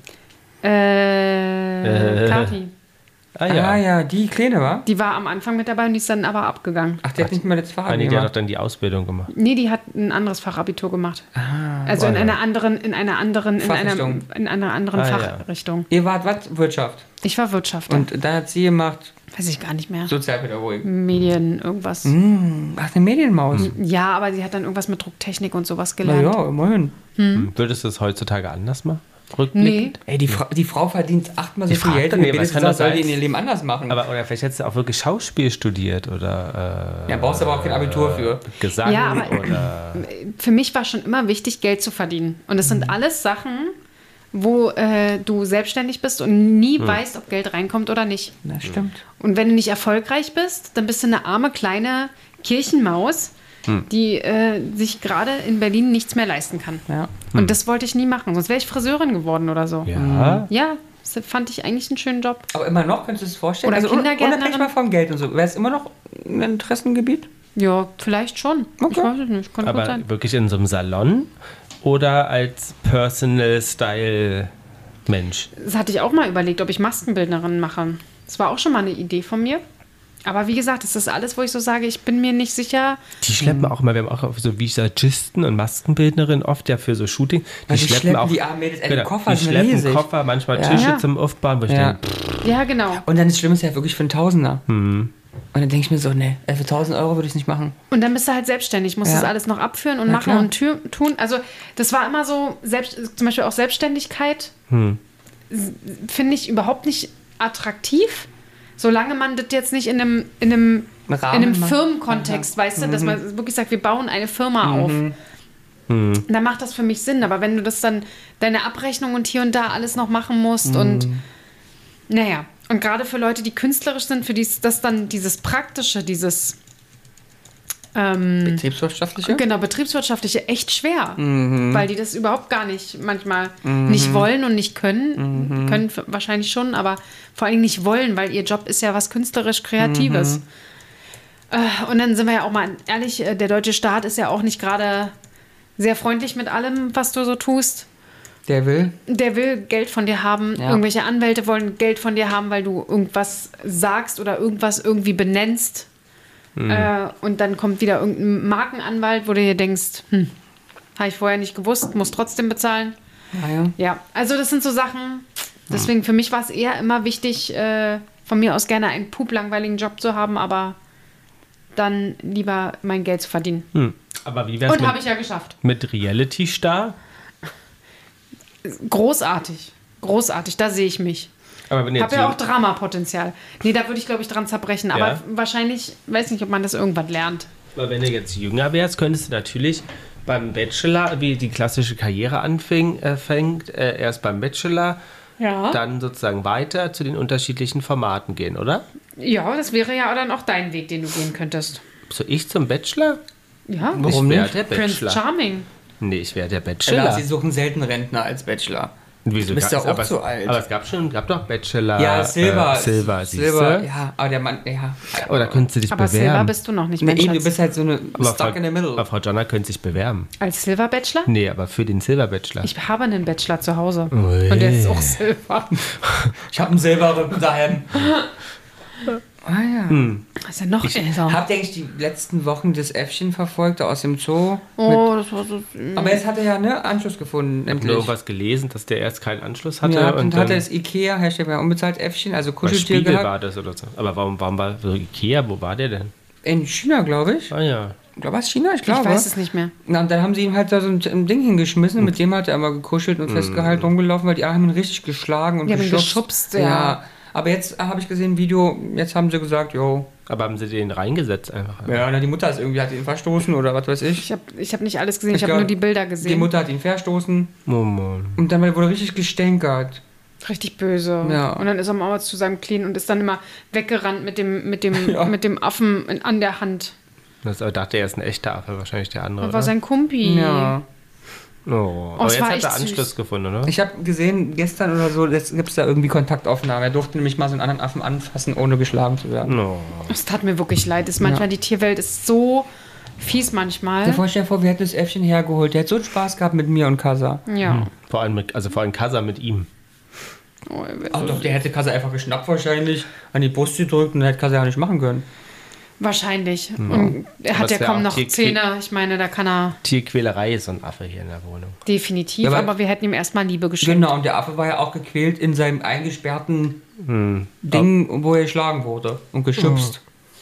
Äh, Äh. Kathi. Ah Ja. ja. Ah ja, die Kleine war. Die war am Anfang mit dabei und die ist dann aber abgegangen. Ach, die hat nicht mal das Fahrrad Ah, nee, die hat doch gemacht. dann die Ausbildung gemacht. Nee, die hat ein anderes Fachabitur gemacht. also in wow. einer anderen, in einer anderen, in einer, Fachrichtung. in einer anderen Ah, ja. Fachrichtung. Ihr wart was? Wirtschaft. Ich war Wirtschaft. Und da hat sie gemacht Weiß ich gar nicht mehr. Sozialpädagogik. Medien, irgendwas. Hm, ach, eine Medienmaus. Ja, aber sie hat dann irgendwas mit Drucktechnik und sowas Na gelernt. ja, immerhin. Hm. Würdest du es heutzutage anders machen? Nee. Rückblickend? Ey, die, Fra die Frau verdient achtmal so Ich viel frag Geld dann und mir, was wenigstens kann das soll die sein? in ihr Leben anders machen. Aber oder vielleicht hättest du auch wirklich Schauspiel studiert oder äh, Ja, brauchst aber auch kein Abitur für. Gesang Ja, aber- oder Für mich war schon immer wichtig, Geld zu verdienen. Und das sind alles Sachen, wo äh, du selbstständig bist und nie weißt, ob Geld reinkommt oder nicht. Das stimmt. Und wenn du nicht erfolgreich bist, dann bist du eine arme kleine Kirchenmaus, die äh, sich gerade in Berlin nichts mehr leisten kann. Ja. Und das wollte ich nie machen, sonst wäre ich Friseurin geworden oder so. ja. Ja, das fand ich eigentlich einen schönen Job. Aber immer noch, könntest du es vorstellen? Oder also un- Kindergärtnerin. unabhängig mal vom Geld und so. Wäre es immer noch ein Interessengebiet? Ja, vielleicht schon. Ich Okay. weiß es nicht, kann gut Aber sein. wirklich in so einem Salon oder als Personal Style Mensch? Das hatte ich auch mal überlegt, ob ich Maskenbildnerin mache. Das war auch schon mal eine Idee von mir. Aber wie gesagt, das ist alles, wo ich so sage, ich bin mir nicht sicher. Die schleppen auch mal, wir haben auch so Visagisten und Maskenbildnerin oft ja für so Shooting. Die, Weil die schleppen, schleppen auch die armen Mädels, ey, die genau, Koffer die sind schleppen riesig. Koffer, manchmal Ja. Tische Ja. zum Aufbauen, wo ich Ja. denke, Ja, genau. Und dann das Schlimme ist ja wirklich für einen Tausender. Und dann denke ich mir so, nee, äh, für tausend Euro würde ich es nicht machen. Und dann bist du halt selbstständig, musst Ja. das alles noch abführen und Na machen klar. und tü- tun. Also das war immer so, selbst, zum Beispiel auch Selbstständigkeit, s- finde ich überhaupt nicht attraktiv, solange man das jetzt nicht in einem, in einem, in Rahmen einem macht. Firmenkontext, weißt du, dass man wirklich sagt, wir bauen eine Firma auf. Dann macht das für mich Sinn. Aber wenn du das dann, deine Abrechnung und hier und da alles noch machen musst und naja, und gerade für Leute, die künstlerisch sind, für die ist das dann dieses Praktische, dieses ähm, Betriebswirtschaftliche? genau, betriebswirtschaftliche echt schwer, weil die das überhaupt gar nicht manchmal nicht wollen und nicht können. Können f- wahrscheinlich schon, aber vor allem nicht wollen, weil ihr Job ist ja was künstlerisch Kreatives. Äh, und dann sind wir ja auch mal ehrlich, äh, der deutsche Staat ist ja auch nicht gerade sehr freundlich mit allem, was du so tust. Der will. Der will Geld von dir haben. Ja. Irgendwelche Anwälte wollen Geld von dir haben, weil du irgendwas sagst oder irgendwas irgendwie benennst. Mhm. Äh, und dann kommt wieder irgendein Markenanwalt, wo du dir denkst, hm, habe ich vorher nicht gewusst, muss trotzdem bezahlen. Naja. Ja, also das sind so Sachen. Deswegen für mich war es eher immer wichtig, äh, von mir aus gerne einen puplangweiligen Job zu haben, aber dann lieber mein Geld zu verdienen. Hm. Aber wie wär's Und mit, habe ich ja geschafft. mit Reality-Star? Großartig. Großartig, da sehe ich mich. Aber wenn Ich jetzt habe ja jung- auch Dramapotenzial. Nee, da würde ich, glaube ich, dran zerbrechen. Aber Ja. wahrscheinlich, weiß nicht, ob man das irgendwann lernt. Aber wenn du jetzt jünger wärst, könntest du natürlich beim Bachelor, wie die klassische Karriere anfängt, äh, fängt, äh, erst beim Bachelor, Ja. dann sozusagen weiter zu den unterschiedlichen Formaten gehen, oder? Ja, das wäre ja dann auch dein Weg, den du gehen könntest. So, ich zum Bachelor? Ja, Warum ich wäre nicht? der Prince Bachelor. Charming. Nee, ich wäre der Klar, Bachelor. sie suchen selten Rentner als Bachelor. Wieso? Du bist ja Gab's- auch aber, zu alt. Aber es gab schon, gab doch Bachelor. Ja, Silber. Äh, Silber, siehst Silber, du? ja. Aber der Mann, ja. Oder könntest du dich Aber Silver bewerben? bist du noch nicht, Nee, mein eben, du Schatz. bist halt so eine aber stuck Frau, in the middle. aber Frau Jonna könnte sich bewerben. Als Silver-Bachelor? Nee, aber für den Silber-Bachelor. Ich habe einen Bachelor zu Hause. Ui. Und der ist auch Silber. Ich habe einen Silberrücken daheim. Ah ja. Hm. Das ist ja noch älter. Habt ihr eigentlich die letzten Wochen das Äffchen verfolgt aus dem Zoo? Oh, das war so süß. Aber jetzt hat er ja ne, Anschluss gefunden. Ich habe Endlich. nur irgendwas gelesen, dass der erst keinen Anschluss hatte. Ja, und und dann hat er das Ikea, Hashtag ja unbezahlt Äffchen, also bei Kuscheltier Spiegel gehabt. war das oder so. Aber warum, warum war so Ikea? Wo war der denn? In China, glaube ich. Ah ja. Ich glaube, es China, ich Ich glaube. weiß es nicht mehr. Na, und dann haben sie ihm halt da so ein, ein Ding hingeschmissen, mit dem hat er immer gekuschelt und festgehalten rumgelaufen, weil die haben ihn richtig geschlagen und Die haben ihn geschubst. geschubst, ja. Aber jetzt äh, habe ich gesehen ein Video, jetzt haben sie gesagt, jo, Aber haben sie den reingesetzt einfach? ja, na, die Mutter ist irgendwie, hat ihn verstoßen oder was weiß ich. Ich habe ich hab nicht alles gesehen, ich, Ich habe glaub, nur die Bilder gesehen. Die Mutter hat ihn verstoßen Oh Mann. und dann wurde er richtig gestänkert. Richtig böse. Ja. Und dann ist er mal zu seinem Clean und ist dann immer weggerannt mit dem, mit dem, Ja. mit dem Affen in, an der Hand. Das aber dachte er ist ein echter Affe, wahrscheinlich der andere. Das war oder? sein Kumpi. Ja. Oh, aber es jetzt war hat echt er Anschluss süß. gefunden, oder? Ich habe gesehen, gestern oder so, jetzt gibt es da irgendwie Kontaktaufnahmen. Er durfte nämlich mal so einen anderen Affen anfassen, ohne geschlagen zu werden. No. Es tat mir wirklich leid. Es, manchmal, Ja. die Tierwelt ist so fies manchmal. Stell dir vor, wir hätten das Äffchen hergeholt. Der hat so einen Spaß gehabt mit mir und Kasa. Ja. Vor allem mit, also vor allem Kasa mit ihm. Oh, Ach doch, der hätte Kasa einfach geschnappt wahrscheinlich, an die Brust gedrückt und hätte Kasa ja nicht machen können. wahrscheinlich. Und er Aber hat es ja wär kaum auch noch Tier- Zähne. Ich meine, da kann er Tierquälerei ist so ein Affe hier in der Wohnung. definitiv. Ja, aber- aber, wir hätten ihm erstmal Liebe geschenkt. Genau, und der Affe war ja auch gequält in seinem eingesperrten Ding, wo er geschlagen wurde und geschubst.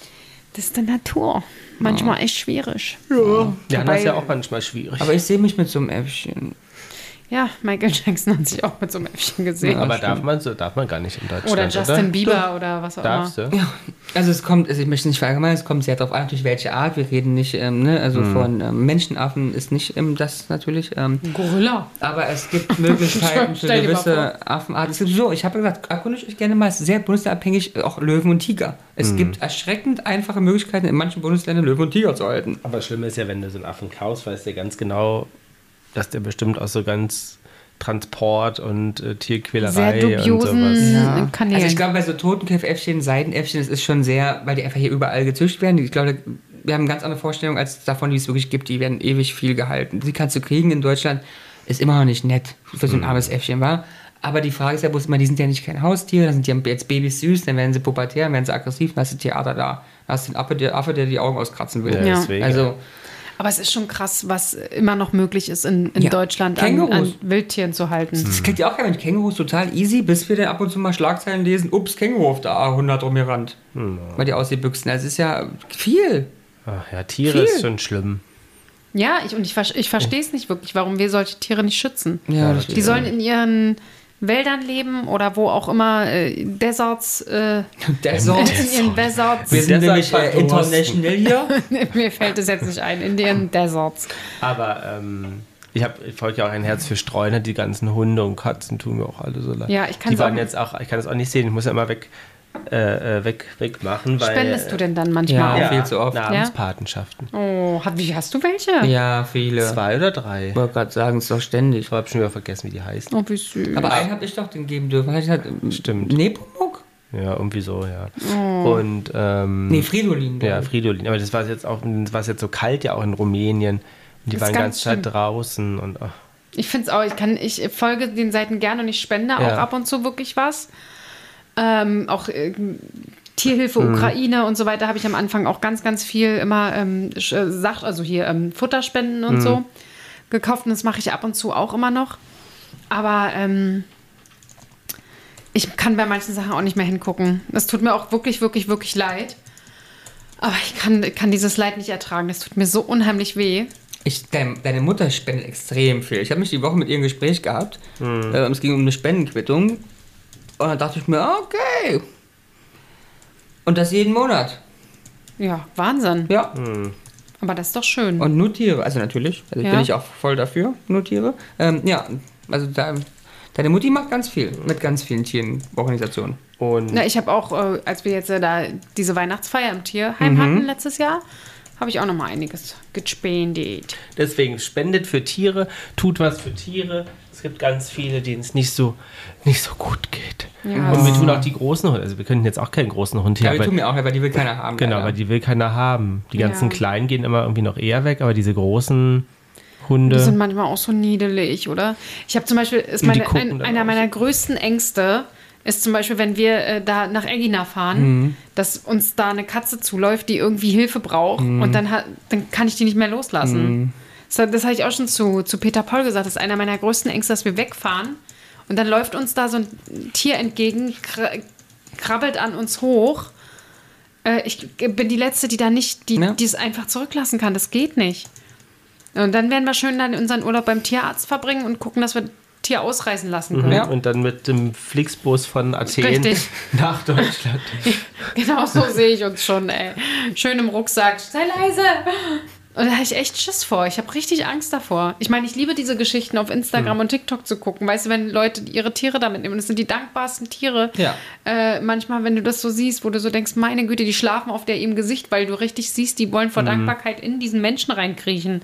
Das ist der Natur. Manchmal echt schwierig. Ja, das Wobei- ist ja auch manchmal schwierig. Aber ich sehe mich mit so einem Äffchen. Ja, Michael Jackson hat sich auch mit so einem Äffchen gesehen. aber darf man so darf man gar nicht in Deutschland, oder Justin oder? Bieber oder was auch Darfst immer. du? Ja, also es kommt, also ich möchte nicht verallgemeinern, es kommt sehr darauf an, durch welche Art. Wir reden nicht, ähm, ne, also von ähm, Menschenaffen ist nicht ähm, das natürlich. Ähm, Gorilla. aber es gibt Möglichkeiten für Stell dir mal gewisse Affenarten. Es gibt so, ich habe gesagt, erkundigt euch gerne mal, es ist sehr bundeslandabhängig, auch Löwen und Tiger. Es gibt erschreckend einfache Möglichkeiten, in manchen Bundesländern Löwen und Tiger zu halten. Aber das Schlimme ist ja, wenn du so einen Affen kaufst, weißt du ja ganz genau, dass der bestimmt auch so ganz Transport und äh, Tierquälerei Sehr und dubiosen sowas. ja. Kanälen. Also ich glaube, bei so Totenkäfäffchen, Seidenäffchen, das ist schon sehr, weil die einfach hier überall gezüchtet werden. Ich glaube, wir haben eine ganz andere Vorstellung als davon, die es wirklich gibt. Die werden ewig viel gehalten. Die kannst du kriegen in Deutschland, ist immer noch nicht nett für so ein armes Äffchen, war. Aber die Frage ist ja bloß immer, die sind ja nicht kein Haustier, dann sind die jetzt Babys süß, dann werden sie pubertär, dann werden sie aggressiv, dann hast du Theater da. Dann hast du den Affe, der, Affe, der die Augen auskratzen will. Ja, Ja. deswegen. Also, Aber es ist schon krass, was immer noch möglich ist in, in Ja. Deutschland an, Kängurus. an Wildtieren zu halten. das kennt ja auch keiner mit Kängurus total easy, bis wir dann ab und zu mal Schlagzeilen lesen, ups, Känguru auf der A hundert rumgerannt. Hm. Weil die ausgebüchsen. Also es ist ja viel. Ach, ja, Tiere Viel. ist schon schlimm. Ja, ich, und ich, ver- ich verstehe es nicht wirklich, warum wir solche Tiere nicht schützen. Ja, das Die sollen in ihren Wäldern leben oder wo auch immer, äh, Deserts, äh, Desert. in ihren Deserts. Wir sind Desert nämlich äh, verdursten. international hier. Mir fällt es jetzt nicht ein, in ihren Deserts. Aber ähm, ich, hab, ich folge ja auch ein Herz für Streuner. Die ganzen Hunde und Katzen tun mir auch alle so leid. Ja, ich kann's Die waren auch- jetzt auch, ich kann das auch nicht sehen. Ich muss ja immer weg, äh, äh, weg, wegmachen, weil Spendest du denn dann manchmal Ja. auch? viel zu oft. Namenspatenschaften. Oh, hat- wie hast du welche? Ja, viele. Zwei oder drei. Ich wollte gerade sagen, es ist doch ständig. Ich habe schon wieder vergessen, wie die heißen. Oh, wie süß. Aber einen habe ich doch den geben dürfen. Hat ich halt, Stimmt. Nepomuk? Ja, irgendwie so, ja. Oh. Und, ähm, nee, Fridolin. Ja, Fridolin. Aber das war jetzt auch, das war jetzt so kalt ja auch in Rumänien. Und die waren ganz Zeit draußen und ach. Ich finde es auch, ich kann, ich folge den Seiten gerne und ich spende ja. auch ab und zu wirklich was. Ähm, auch äh, Tierhilfe mhm. Ukraine und so weiter habe ich am Anfang auch ganz, ganz viel immer ähm, sagt, also hier ähm, Futterspenden und mhm. so gekauft. Und das mache ich ab und zu auch immer noch. Aber ähm, ich kann bei manchen Sachen auch nicht mehr hingucken. Das tut mir auch wirklich, wirklich, wirklich leid. Aber ich kann, kann dieses Leid nicht ertragen. Das tut mir so unheimlich weh. Ich, dein, deine Mutter spendet extrem viel. Ich habe mich die Woche mit ihr ein Gespräch gehabt. Mhm. Äh, es ging um eine Spendenquittung. Und dann dachte ich mir, okay. Und das jeden Monat. Ja, Wahnsinn. Ja. Mhm. Aber das ist doch schön. Und nur Tiere, also natürlich. Also ja. bin ich auch voll dafür, nur Tiere. Ähm, ja, also da, deine Mutti macht ganz viel mit ganz vielen Tierenorganisationen. Und Na, ich habe auch, äh, als wir jetzt äh, da diese Weihnachtsfeier im Tierheim mhm. hatten letztes Jahr, habe ich auch noch mal einiges gespendet. Deswegen spendet für Tiere, tut was für Tiere. Es gibt ganz viele, denen es nicht so, nicht so gut geht. Ja. Und wir tun auch die großen Hunde. Also wir könnten jetzt auch keinen großen Hund hier. Ja, wir tun mir auch, aber die will keiner haben. Genau, leider. aber die will keiner haben. Die ganzen ja. Kleinen gehen immer irgendwie noch eher weg, aber diese großen Hunde... Die sind manchmal auch so niedelig, oder? Ich habe zum Beispiel, ist meine, ein, einer meiner größten Ängste... ist zum Beispiel, wenn wir äh, da nach Egina fahren, mhm. dass uns da eine Katze zuläuft, die irgendwie Hilfe braucht mhm. und dann, ha- dann kann ich die nicht mehr loslassen. Mhm. Das, das habe ich auch schon zu, zu Peter Paul gesagt. Das ist einer meiner größten Ängste, dass wir wegfahren und dann läuft uns da so ein Tier entgegen, kr- krabbelt an uns hoch. Äh, ich bin die Letzte, die da nicht, die, ja. die es einfach zurücklassen kann. Das geht nicht. Und dann werden wir schön dann unseren Urlaub beim Tierarzt verbringen und gucken, dass wir Tier ausreißen lassen können. Mhm. Ja. Und dann mit dem Flixbus von Athen Richtig. nach Deutschland. Genau so sehe ich uns schon, ey. Schön im Rucksack. Sei leise! Und da habe ich echt Schiss vor. Ich habe richtig Angst davor. Ich meine, ich liebe diese Geschichten auf Instagram mhm. und TikTok zu gucken. Weißt du, wenn Leute ihre Tiere damit nehmen, das sind die dankbarsten Tiere. Ja. Äh, manchmal, wenn du das so siehst, wo du so denkst, meine Güte, die schlafen auf der im Gesicht, weil du richtig siehst, die wollen vor mhm. Dankbarkeit in diesen Menschen reinkriechen.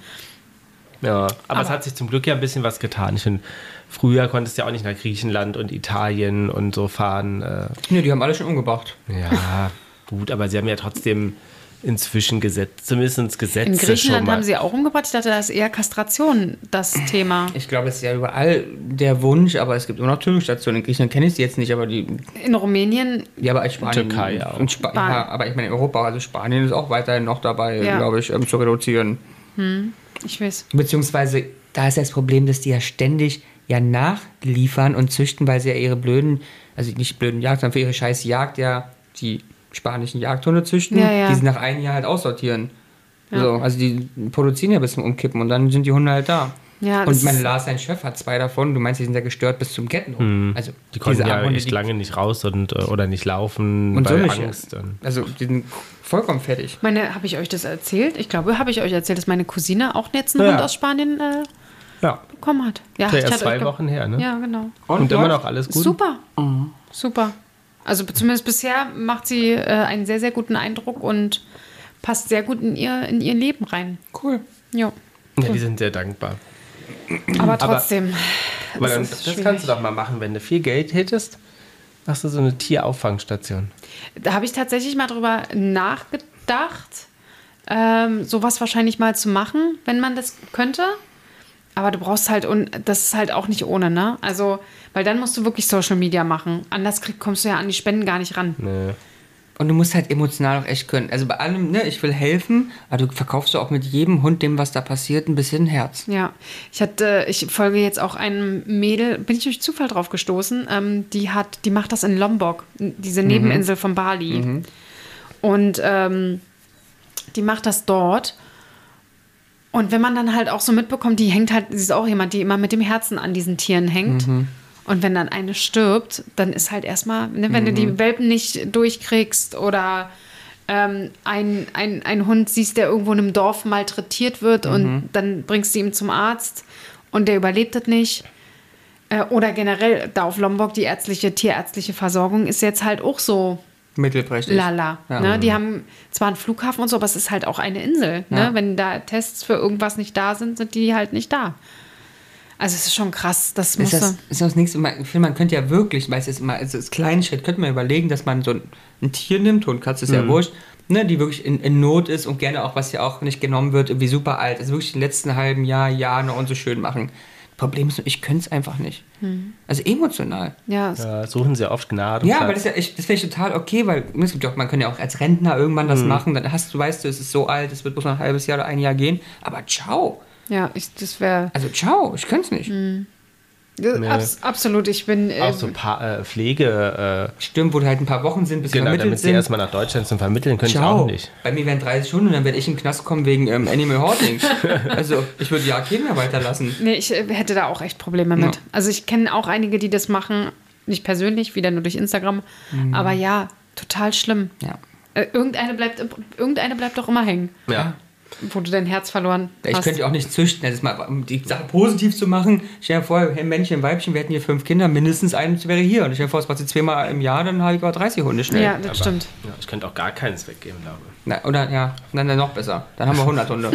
Ja, aber, aber es hat sich zum Glück ja ein bisschen was getan. Ich finde, früher konntest du ja auch nicht nach Griechenland und Italien und so fahren. Äh. Nee, die haben alle schon umgebracht. Ja, gut, aber sie haben ja trotzdem inzwischen Gesetz, zumindest Gesetze In Griechenland schon mal. haben sie auch umgebracht. Ich dachte, da ist eher Kastration das Thema. Ich glaube, es ist ja überall der Wunsch, aber es gibt immer noch Tötungsstationen. In Griechenland kenne ich sie jetzt nicht, aber die... In Rumänien... Ja, aber in Spanien... Türkei auch. Und Spa- ja, aber ich meine, in Europa, also Spanien ist auch weiterhin noch dabei, ja. glaube ich, ähm, zu reduzieren. Hm, ich weiß. Beziehungsweise, da ist das Problem, dass die ja ständig ja nachliefern und züchten, weil sie ja ihre blöden, also nicht blöden Jagd, sondern für ihre scheiß Jagd ja die spanischen Jagdhunde züchten, ja, ja. die sie nach einem Jahr halt aussortieren. Ja. So, also die produzieren ja bis zum Umkippen und dann sind die Hunde halt da. Ja, und mein Lars, sein Chef, hat zwei davon. Du meinst, die sind ja gestört bis zum Kettenhund. Hm. Also die konnten ja Hunde, echt die lange nicht raus und oder nicht laufen und bei so Angst. Und also die sind vollkommen fertig. Meine, habe ich euch das erzählt? Ich glaube, habe ich euch erzählt, dass meine Cousine auch jetzt einen ja. Hund aus Spanien äh, ja. bekommen hat. Ja, der ich erst hatte zwei euch ge- Wochen her, ne? Ja, genau. Und, und immer noch alles gut? Super. Mhm. Super. Also zumindest bisher macht sie äh, einen sehr, sehr guten Eindruck und passt sehr gut in ihr, in ihr Leben rein. Cool. Jo. Ja, die sind sehr dankbar. Aber trotzdem. Aber, aber dann, das schwierig. Kannst du doch mal machen, wenn du viel Geld hättest, machst du so eine Tierauffangstation. Da habe ich tatsächlich mal drüber nachgedacht, ähm, sowas wahrscheinlich mal zu machen, wenn man das könnte. Aber du brauchst halt, und das ist halt auch nicht ohne, ne? Also, weil dann musst du wirklich Social Media machen. Anders krieg, kommst du ja an die Spenden gar nicht ran. Nee. Und du musst halt emotional auch echt können. Also bei allem, ne, ich will helfen, aber du verkaufst du auch mit jedem Hund, dem was da passiert, ein bisschen Herz. Ja, ich hatte, ich folge jetzt auch einem Mädel, bin ich durch Zufall drauf gestoßen, ähm, die hat, die macht das in Lombok, diese Nebeninsel mhm. von Bali. Mhm. Und ähm, die macht das dort. Und wenn man dann halt auch so mitbekommt, die hängt halt, sie ist auch jemand, die immer mit dem Herzen an diesen Tieren hängt. Mhm. Und wenn dann eine stirbt, dann ist halt erstmal, ne, wenn mhm. du die Welpen nicht durchkriegst oder ähm, ein, ein, ein Hund siehst, der irgendwo in einem Dorf malträtiert wird mhm. und dann bringst du ihn zum Arzt und der überlebt das nicht. Äh, oder generell da auf Lombok die ärztliche, tierärztliche Versorgung ist jetzt halt auch so mittelprächtig. Lala. Ja. Ne? Die haben zwar einen Flughafen und so, aber es ist halt auch eine Insel. Ja. Ne? Wenn da Tests für irgendwas nicht da sind, sind die halt nicht da. Also es ist schon krass, das Ist muss das, ist das nächste Mal, ich finde, man könnte ja wirklich, weil es ist immer, also das kleine Schritt, könnte man überlegen, dass man so ein, ein Tier nimmt, Hund, Katze ist ja wurscht, ne, die wirklich in, in Not ist und gerne auch, was ja auch nicht genommen wird, irgendwie super alt, also wirklich die letzten halben Jahr, Jahr noch und so schön machen. Problem ist nur, ich könnte es einfach nicht. Hm. Also emotional. Ja, Ja, suchen sie oft Gnade. Ja, aber das, ist ja, ich, das finde ich total okay, weil es gibt ja auch, man kann ja auch als Rentner irgendwann das Mhm. machen, dann hast du, weißt du, es ist so alt, es wird bloß noch ein halbes Jahr oder ein Jahr gehen, aber ciao. ja, ich, das wäre Also ciao, ich könnte es nicht. abs absolut. Ich bin äh, auch so pa äh, Pflege. Äh, Stimmt, wo die halt ein paar Wochen sind, bis sie genau, vermittelt damit sie sind. erstmal nach Deutschland zum Vermitteln können, ich Ciao. auch nicht. Bei mir wären dreißig Stunden und dann werde ich in den Knast kommen wegen ähm, Animal Hoarding. Also ich würde ja keinen mehr weiterlassen. nee, ich äh, hätte da auch echt Probleme mit. Ja. Also ich kenne auch einige, die das machen, nicht persönlich, wieder nur durch Instagram. Aber ja, total schlimm. Ja. Äh, irgendeine bleibt, irgendeine bleibt doch immer hängen, Ja. wo du dein Herz verloren Ich hast. könnte ja auch nicht züchten. Das ist mal, um die Sache positiv zu machen. Stell dir vor, hey, Männchen, Weibchen, wir hätten hier fünf Kinder, mindestens eins wäre hier. Und stell dir vor, es war zweimal im Jahr, dann habe ich auch dreißig Hunde schnell. Ja, das stimmt. Ja, ich könnte auch gar keines weggeben, glaube ich. Na, oder ja, dann, dann noch besser. Dann haben wir hundert Hunde.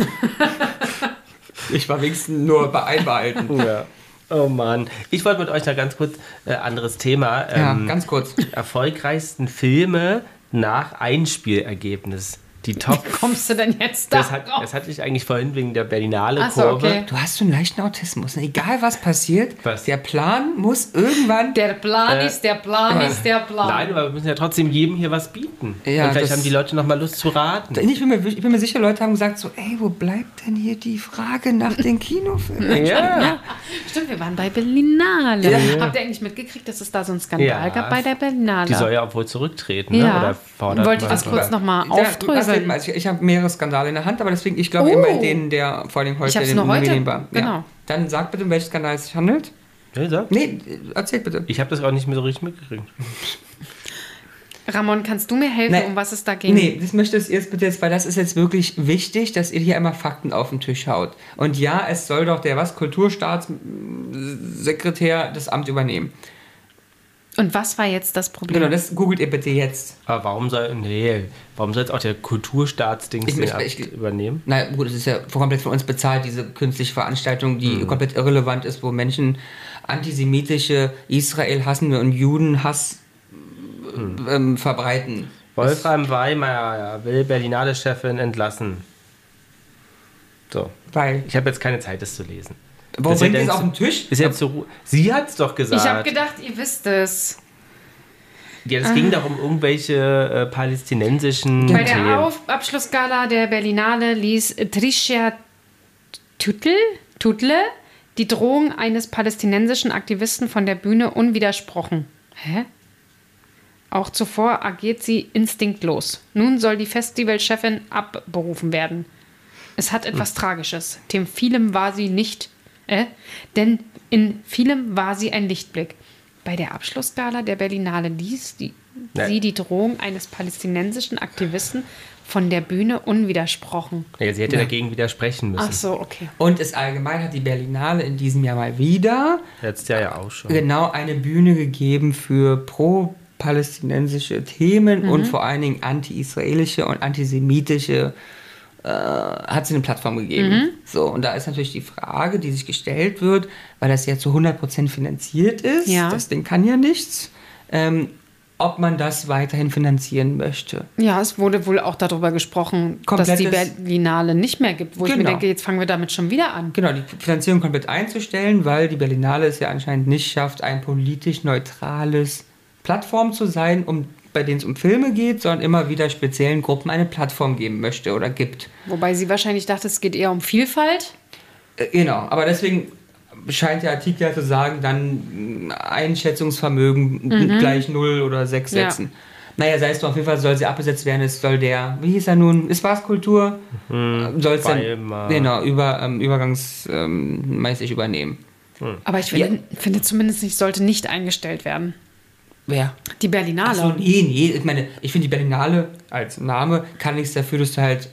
Ich war wenigstens nur bei einbehalten. Ja. Oh Mann. Ich wollte mit euch noch ganz kurz äh, anderes Thema. Ja, Ähm, ganz kurz. erfolgreichsten Filme nach Einspielergebnis. Die Top. Wie kommst du denn jetzt da Das, hat, drauf? das hatte ich eigentlich vorhin wegen der Berlinale Ach so, Kurve. okay. Du hast so einen leichten Autismus. Ne? Egal was passiert, Was? der Plan muss irgendwann. Der Plan Äh, ist, der Plan äh, ist, der Plan. Nein, aber wir müssen ja trotzdem jedem hier was bieten. Ja, Und vielleicht das- haben die Leute noch mal Lust zu raten. Ich bin, mir, ich bin mir sicher, Leute haben gesagt so, ey, wo bleibt denn hier die Frage nach den Kinofilmen? Ja. Stimmt, wir waren bei Berlinale. Ja. Habt ihr eigentlich mitgekriegt, dass es da so einen Skandal Ja. gab bei der Berlinale? Die soll ja auch wohl zurücktreten, ne? Ja. Oder fordert Wollte ich man- das kurz nochmal Ja, aufdröseln? also ich ich habe mehrere Skandale in der Hand, aber deswegen, ich glaube Oh. immer den, der vor allem heute Ich hab's den nur heute. Medien war. Ja. Genau. Dann sag bitte, um welchen Skandal es sich handelt. Ja, sag. Nee, erzählt bitte. Ich habe das auch nicht mehr so richtig mitgekriegt. Ramon, kannst du mir helfen, Nee. um was es da ging? Nee, das möchtest ihr jetzt bitte jetzt, weil das ist jetzt wirklich wichtig, dass ihr hier einmal Fakten auf den Tisch haut. Und ja, es soll doch der was, Kulturstaatssekretär das Amt übernehmen. Und was war jetzt das Problem? Genau, das googelt ihr bitte jetzt. Aber warum soll, nee, warum soll jetzt auch der Kulturstaatsdings Ich- den ich- Amt ich- übernehmen? Na gut, es ist ja komplett von uns bezahlt, diese künstliche Veranstaltung, die Mhm. komplett irrelevant ist, wo Menschen antisemitische, Israel hassende und Judenhass Mhm. ähm, verbreiten. Wolfram Weimeyer will Berlinale-Chefin entlassen. So. Weil, Ich habe jetzt keine Zeit, das zu lesen. warum Ist ja bringt ihr es denn auf zu- den Tisch? Ist jetzt so Ru- Sie hat es doch gesagt. ich habe gedacht, ihr wisst es. ja, es ging doch um irgendwelche äh, palästinensischen Bei Themen. der Auf Abschlussgala der Berlinale ließ Tricia Tutle, Tutle die Drohung eines palästinensischen Aktivisten von der Bühne unwidersprochen. Hä? Auch zuvor agiert sie instinktlos. Nun soll die Festivalchefin abberufen werden. Es hat etwas Hm. Tragisches. Dem vielem war sie nicht, äh, denn in vielem war sie ein Lichtblick. Bei der Abschlussgala der Berlinale ließ die, Ja. sie die Drohung eines palästinensischen Aktivisten von der Bühne unwidersprochen. Ja, sie hätte dagegen widersprechen müssen. Ach so, okay. Und es allgemein hat die Berlinale in diesem Jahr mal wieder Letztes Jahr ja auch schon. genau eine Bühne gegeben für pro-palästinensische Themen und vor allen Dingen anti-israelische und antisemitische äh, hat sie eine Plattform gegeben. So, und da ist natürlich die Frage, die sich gestellt wird, weil das ja zu hundert Prozent finanziert ist, Ja. das Ding kann ja nichts, ähm, ob man das weiterhin finanzieren möchte. Ja, es wurde wohl auch darüber gesprochen, dass die Komplettes- Berlinale nicht mehr gibt, wo ich mir Genau. denke, jetzt fangen wir damit schon wieder an. Genau, die Finanzierung komplett einzustellen, weil die Berlinale es ja anscheinend nicht schafft, ein politisch neutrales Plattform zu sein, um, bei denen es um Filme geht, sondern immer wieder speziellen Gruppen eine Plattform geben möchte oder gibt. Wobei sie wahrscheinlich dachte, es geht eher um Vielfalt. Äh, genau, aber deswegen scheint der Artikel ja zu sagen, dann mh, Einschätzungsvermögen gleich null oder sechs Ja. setzen. Naja, sei es doch, auf jeden Fall soll sie abgesetzt werden, es soll der, wie hieß er nun, ist was Kultur? Mhm. Soll es dann, Weimar. genau, über, ähm, übergangsmäßig übernehmen. Aber ich finde, finde zumindest nicht, sollte nicht eingestellt werden. Wer? Die Berlinale. Achso, nee, nee. Ich meine, ich finde, die Berlinale als Name kann nichts dafür, dass du halt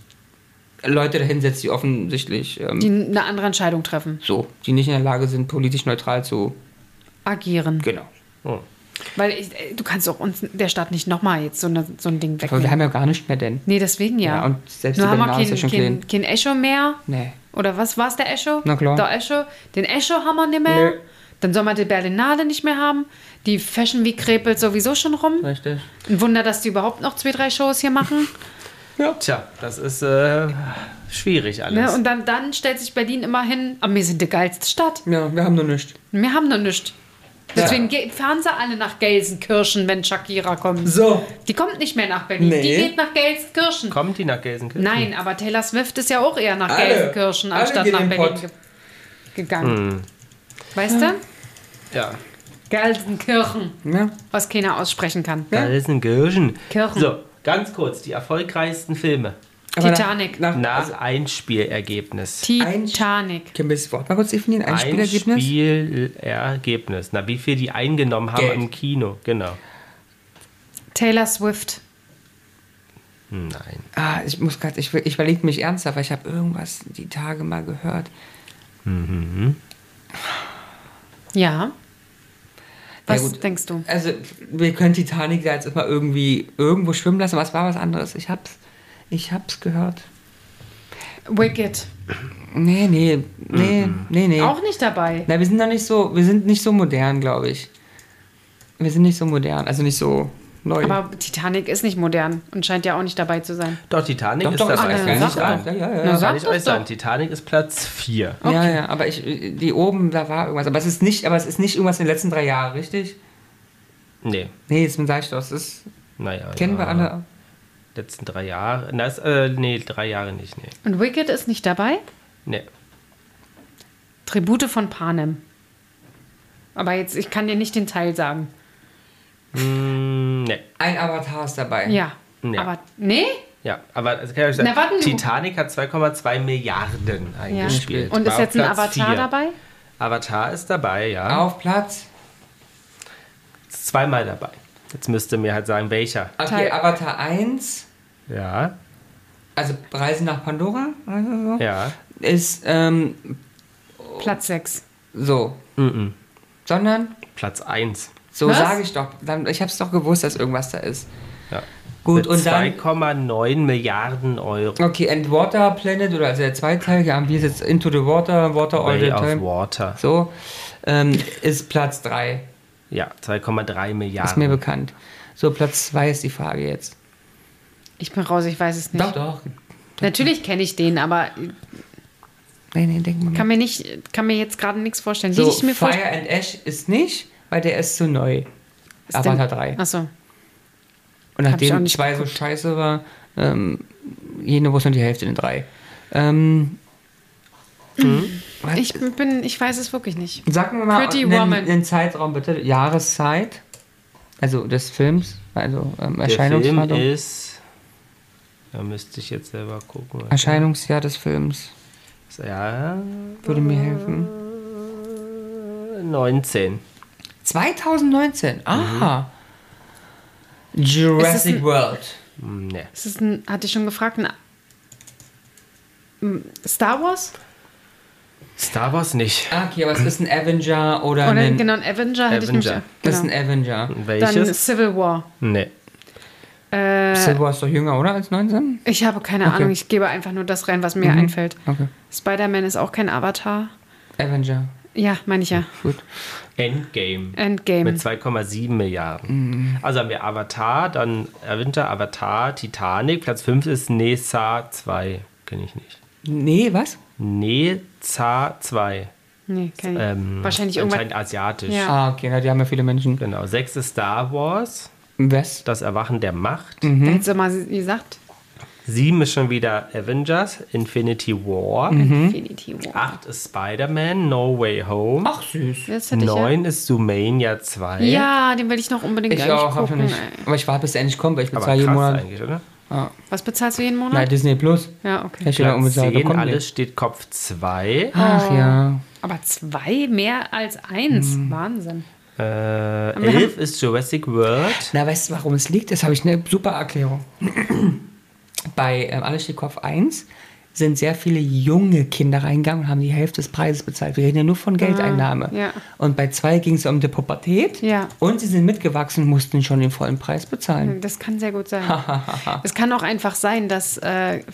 Leute dahinsetzt, die offensichtlich ähm, Die eine andere Entscheidung treffen. so, die nicht in der Lage sind, politisch neutral zu. Agieren. Genau. Oh. Weil ich, äh, du kannst doch uns der Stadt nicht nochmal jetzt so, eine, so ein Ding Aber wir wegnehmen. haben ja gar nichts mehr denn. Nee, deswegen ja. Ja, und selbst Nur die haben wir Berlinale ist ja kein, schon kein, kein Echo mehr. Nee. Oder was war es, der Echo? Na klar. Der Echo. Den Echo haben wir nicht mehr. Nee. Dann soll man die Berlinale nicht mehr haben. Die Fashion Week krepelt sowieso schon rum. Richtig. Ein Wunder, dass die überhaupt noch zwei, drei Shows hier machen. Tja, das ist äh, schwierig alles. Ne? Und dann, dann stellt sich Berlin immer hin, aber wir sind die geilste Stadt. Ja, wir haben noch nichts. Wir haben noch nichts. Deswegen ge- fahren sie alle nach Gelsenkirchen, wenn Shakira kommt. So. Die kommt nicht mehr nach Berlin, Nee. die geht nach Gelsenkirchen. Kommt die nach Gelsenkirchen? Nein, aber Taylor Swift ist ja auch eher nach Alle. Gelsenkirchen, Alle anstatt gehen nach in Berlin Pott. ge gegangen. Weißt du? Ja. Gelsenkirchen, Ja. was keiner aussprechen kann. Gelsenkirchen. Kirchen. So, ganz kurz, die erfolgreichsten Filme. Aber Titanic. Nach, nach, Nach also, Einspielergebnis. Titanic. können wir das Wort mal kurz definieren? Einspielergebnis? Einspielergebnis. Na, wie viel die eingenommen haben Geld. im Kino. Genau. Taylor Swift. Nein. Ah, ich muss gerade, ich, ich überlege mich ernsthaft, weil ich habe irgendwas die Tage mal gehört. Ja. Was Ja, gut. denkst du? Also, wir können Titanic da jetzt immer irgendwie irgendwo schwimmen lassen, aber es war was anderes. Ich hab's, ich hab's gehört. Wicked. Nee, nee, nee, nee, nee. Auch nicht dabei. Na, wir sind noch nicht so, wir sind nicht so modern, glaube ich. Wir sind nicht so modern, also nicht so neu. Aber Titanic ist nicht modern und scheint ja auch nicht dabei zu sein. Doch, Titanic doch, ist doch, das ist alles alles klar. gar nicht Sag da. doch. Ja, ja, Na, ja. sag Kann ich doch euch sagen, doch. Titanic ist Platz vier. Ja, ja, aber ich, die oben, da war irgendwas. Aber es ist nicht, aber es ist nicht irgendwas in den letzten drei Jahren, richtig? Nee, Nee, das sag ich doch, das ist, naja. kennen ja. wir alle. Letzten drei Jahre. Na, ist, äh, nee, drei Jahre nicht, nee. Und Wicked ist nicht dabei? Nee. Tribute von Panem. Aber jetzt, ich kann dir nicht den Teil sagen. Mm, nee. Ein Avatar ist dabei. Ja. Ja. Aber, nee? Ja, aber also kann ich euch sagen, Na, warten. Titanic hat zwei Komma zwei Milliarden Ja. eingespielt. Und War ist auf jetzt ein Platz Avatar vier. dabei? Avatar ist dabei, ja. Auf Platz. Ist zweimal dabei. Jetzt müsst ihr mir halt sagen, welcher. Okay, Teil- Avatar eins, Ja, also Reise nach Pandora, also so, ja. ist ähm, Platz sechs. so. Mhm. Sondern, Platz eins. so Was? sage ich doch. Dann, ich habe es doch gewusst, dass irgendwas da ist. Ja. Gut, Mit und zwei dann. Komma neun Milliarden Euro. Okay, and Water Planet, oder also der zweiteilige, haben wir jetzt Into the Water, Water All the Way of Time. Water. So, ähm, ist Platz drei. Ja, zwei Komma drei Milliarden. Ist mir bekannt. So, Platz zwei ist die Frage jetzt. Ich bin raus, ich weiß es nicht. Doch, doch. Natürlich kenne ich den, aber Nee, nee, denk mal. kann mir, nicht, kann mir jetzt gerade nichts vorstellen. So, Wie ich mir Fire vorstelle. and Ash ist nicht, weil der ist zu neu. Avatar drei. Achso. Und hab ich auch nachdem nicht zwei so geguckt. scheiße war, ähm, jene wusste nur die Hälfte in drei. Ähm, was? Ich bin, ich weiß es wirklich nicht. Sag mir mal Pretty einen, Woman. einen Zeitraum bitte, Jahreszeit, also des Films, also ähm, Der Film Erscheinungsdatum. ist. Da müsste ich jetzt selber gucken. Erscheinungsjahr des Films. Ja. Würde mir helfen. neunzehn. zwanzig neunzehn, aha. Ist es Jurassic ein- World. Hm, Nee. Ist es ein, hatte ich schon gefragt, ein M- Star Wars? Star Wars nicht. Ah, okay, aber es ist ein Avenger oder, Oder ein... genau, ein Avenger hätte ich Avenger. mich. Das ist Genau. ein Avenger. Dann Welches? Civil War. Nee. Äh, Silver ist doch jünger, oder? Als neunzehn? ich habe keine Okay. Ahnung, ich gebe einfach nur das rein, was mir Mhm. einfällt. Okay. Spider-Man ist auch kein Avatar. Avenger. Ja, meine ich ja. Gut. Endgame. Endgame. Mit zwei Komma sieben Milliarden. Also haben wir Avatar, dann Avenger, Avatar, Titanic. Platz fünf ist Neza zwei. Kenne ich nicht. Nee, was? Neza zwei. Nee, kenn ich. Ähm, Wahrscheinlich irgendwas. anscheinend asiatisch. Ja. Ah, okay, na, die haben ja viele Menschen. Genau. sechs ist Star Wars. Was? Das Erwachen der Macht. Da hättest du mal gesagt. sieben ist schon wieder Avengers, Infinity War. Mhm. Infinity War. acht ist Spider-Man, No Way Home. Ach, süß. Das hätte ich neun ist Zoomania zwei. ja. Ja, den will ich noch unbedingt Ich eigentlich auch, hab schon gucken. nicht. ey. Aber ich warte, bis der endlich kommt, weil ich Aber bezahle krass jeden Monat. eigentlich, oder? Was bezahlst du jeden Monat? Nein, Disney Plus. Ja, okay. Ich will da Platz unbezahlt zehn, bekommen. alles steht Kopf zwei. Ach ja. Aber zwei mehr als eins. Mhm. Wahnsinn. Äh, wir elf ist Jurassic World. Na, weißt du, warum es liegt? Das habe ich eine super Erklärung. Bei ähm, Alles steht Kopf eins sind sehr viele junge Kinder reingegangen und haben die Hälfte des Preises bezahlt. Wir reden ja nur von Geldeinnahme. ja. Und bei zwei ging es um die Pubertät. Ja. Und sie sind mitgewachsen und mussten schon den vollen Preis bezahlen. Das kann sehr gut sein. Es kann auch einfach sein, dass äh, f-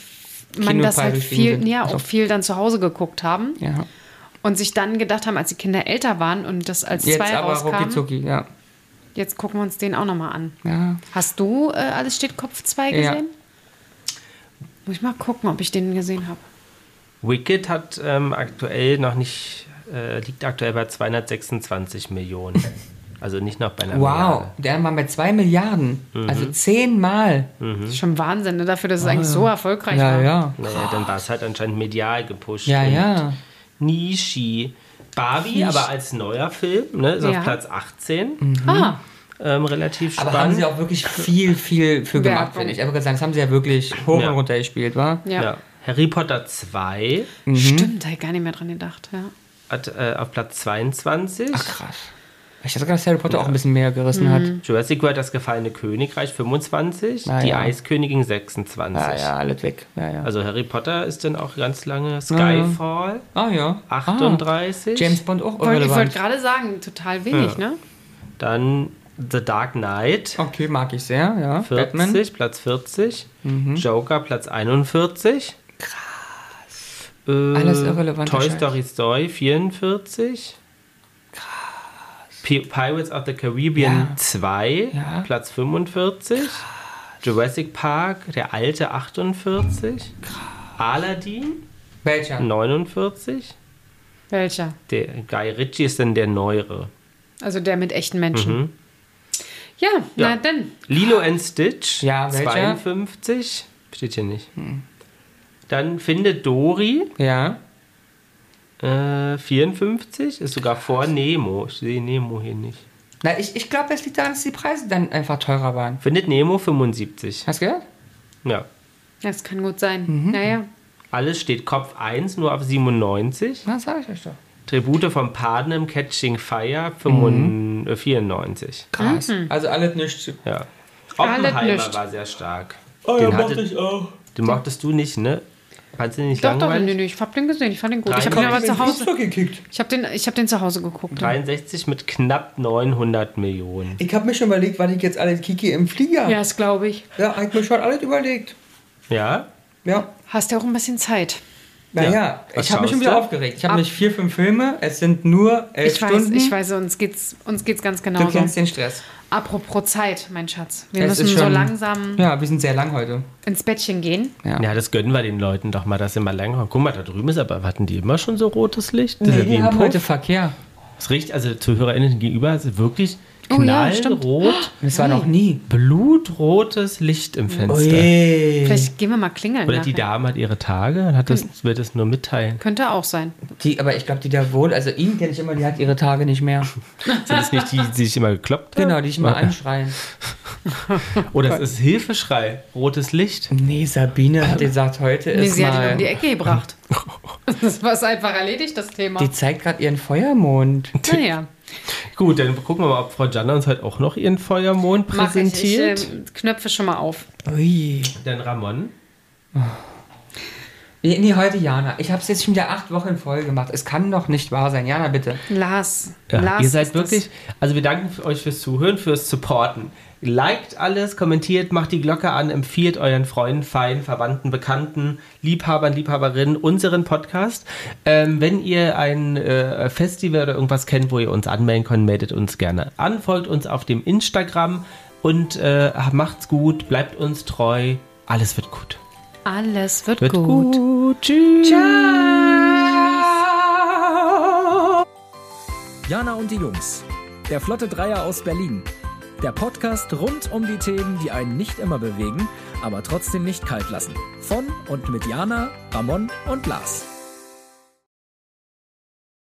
man das halt Kinopreise viel, sind. ja, Also- auch viel dann zu Hause geguckt haben Ja. und sich dann gedacht haben, als die Kinder älter waren und das als Jetzt zwei aber rauskam, rucki ja. jetzt gucken wir uns den auch nochmal an. ja. Hast du äh, Alles steht Kopf zwei Ja. gesehen? Muss ich mal gucken, ob ich den gesehen habe. Wicked hat ähm, aktuell noch nicht, äh, liegt aktuell bei zweihundertsechsundzwanzig Millionen. Also nicht noch bei einer Wow, Milliarde. der war bei zwei Milliarden. Also zehnmal. Das ist schon Wahnsinn, ne? Dafür, dass es eigentlich so erfolgreich Ja, war. ja. Naja, dann war es halt anscheinend medial gepusht. Ja, und ja. Nishi. Barbie, aber als neuer Film, ne, ist Ja. auf Platz achtzehn. Ah, Ähm, relativ Aber spannend. haben sie auch wirklich viel, viel für gemacht, Werbung. finde ich. Aber gesagt, das haben sie ja wirklich hoch Ja. und runter gespielt, wa? ja. ja. Harry Potter zwei Stimmt, da habe ich gar nicht mehr dran gedacht. Ja. hat äh, auf Platz zweiundzwanzig. Ach, krass. Ich dachte, dass Harry Potter auch ein bisschen mehr gerissen hat. Jurassic World, das gefallene Königreich fünfundzwanzig. Ah, die ja. Eiskönigin sechsundzwanzig. Ja, ja, alles weg. Ja, ja. Also Harry Potter ist dann auch ganz lange. Skyfall Ah, ja. achtunddreißig. Ah, James Bond auch Wollt- Ich wollte irrelevant. gerade sagen, total wenig, Ja. ne? Dann The Dark Knight. Okay, mag ich sehr, ja. vierzig, Batman. Platz vierzig. Joker, Platz einundvierzig. Krass. Äh, Alles irrelevante Toy Scheiß. Story Story, vierundvierzig. Krass. P Pirates of the Caribbean Ja. zwei, Ja. Platz fünfundvierzig. Krass. Jurassic Park, der alte, achtundvierzig. Krass. Aladdin, Welcher? neunundvierzig. Welcher? Der Guy Ritchie ist dann der neuere. Also der mit echten Menschen. Mhm. Ja, Ja. na dann. Lilo and Stitch, Ja, welcher? zweiundfünfzig. Steht hier nicht. Dann Findet Dory, Ja. äh, vierundfünfzig. Ist sogar vor Nemo. Ich sehe Nemo hier nicht. Na, ich, ich glaube, es liegt daran, dass die Preise dann einfach teurer waren. Findet Nemo fünfundsiebzig. Hast du gehört? Ja. Das kann gut sein. Naja. Alles steht Kopf eins, nur auf siebenundneunzig. Na, sag ich euch doch. Tribute von Panem, Catching Fire, fünfund- äh, vierundneunzig. Krass. Also alles nichts. Ja. Oppenheimer nicht. war sehr stark. Oh, den, ja, hatte, mochte ich auch. den mochtest du nicht, ne? Fandst du den nicht Doch, doch, langweilig? nee, nee, ich hab den gesehen, ich fand den gut. Ich habe Drei- den aber zu Hause. gekickt. Ich habe den, ich hab den zu Hause geguckt. dreiundsechzig mit knapp neunhundert Millionen. Ich habe mir schon überlegt, was ich jetzt alles kicke im Flieger. Ja, das glaube ich. Ja, hab ich mir schon alles überlegt. Ja? Ja. Hast ja auch ein bisschen Zeit. Naja, Ja. Was ich habe mich schon schaust wieder du? aufgeregt. Ich habe Ab- nicht vier, fünf Filme. Es sind nur elf Ich weiß, Stunden. ich weiß, uns geht's, uns geht's ganz Du genauso. kennst den Stress. Apropos Zeit, mein Schatz. Wir Es müssen ist so schon- langsam Ja, wir sind sehr lang heute. ins Bettchen gehen. Ja. Ja, das gönnen wir den Leuten doch mal, dass sie mal länger. Guck mal, da drüben ist aber, hatten die immer schon so rotes Licht? Das ist Nee, ja wie wir ein haben Puff. heute Verkehr. Es riecht, also ZuhörerInnen gegenüber, ist wirklich Oh ja, stimmt. knallrot, Das war noch nie. blutrotes Licht im Fenster. Oje. Vielleicht gehen wir mal klingeln. Oder die nachher. Dame hat ihre Tage und hat das, wird es nur mitteilen. Könnte auch sein. Die, aber ich glaube, die da wohnt, also ihn kenne ich immer, die hat ihre Tage nicht mehr. Sind das nicht die, die sich immer gekloppt haben? Genau, die ich immer anschreien. Oder es ist Hilfeschrei, rotes Licht. Nee, Sabine hat gesagt, heute Nee, ist sie hat ihn mal... um die Ecke gebracht. Das war einfach erledigt, das Thema. Die zeigt gerade ihren Feuermond. Naja, Gut, dann gucken wir mal, ob Frau Janna uns heute auch noch ihren Feuermond mach ich. Ich präsentiert. äh, knöpfe schon mal auf. Ui. Dann Ramon. Nee, heute Jana. Ich habe es jetzt schon wieder acht Wochen in Folge gemacht. Es kann doch nicht wahr sein. Jana, bitte. Lars. Ja, Lars ihr seid ist das. wirklich, also wir danken euch fürs Zuhören, fürs Supporten. Liked alles, kommentiert, macht die Glocke an, empfiehlt euren Freunden, Feinden, Verwandten, Bekannten, Liebhabern, Liebhaberinnen unseren Podcast. Ähm, wenn ihr ein äh, Festival oder irgendwas kennt, wo ihr uns anmelden könnt, meldet uns gerne an, folgt uns auf dem Instagram und äh, macht's gut, bleibt uns treu, alles wird gut. Alles wird, Wird gut. gut. Tschüss. Jana und die Jungs. Der Flotte Dreier aus Berlin. Der Podcast rund um die Themen, die einen nicht immer bewegen, aber trotzdem nicht kalt lassen. Von und mit Jana, Ramon und Lars.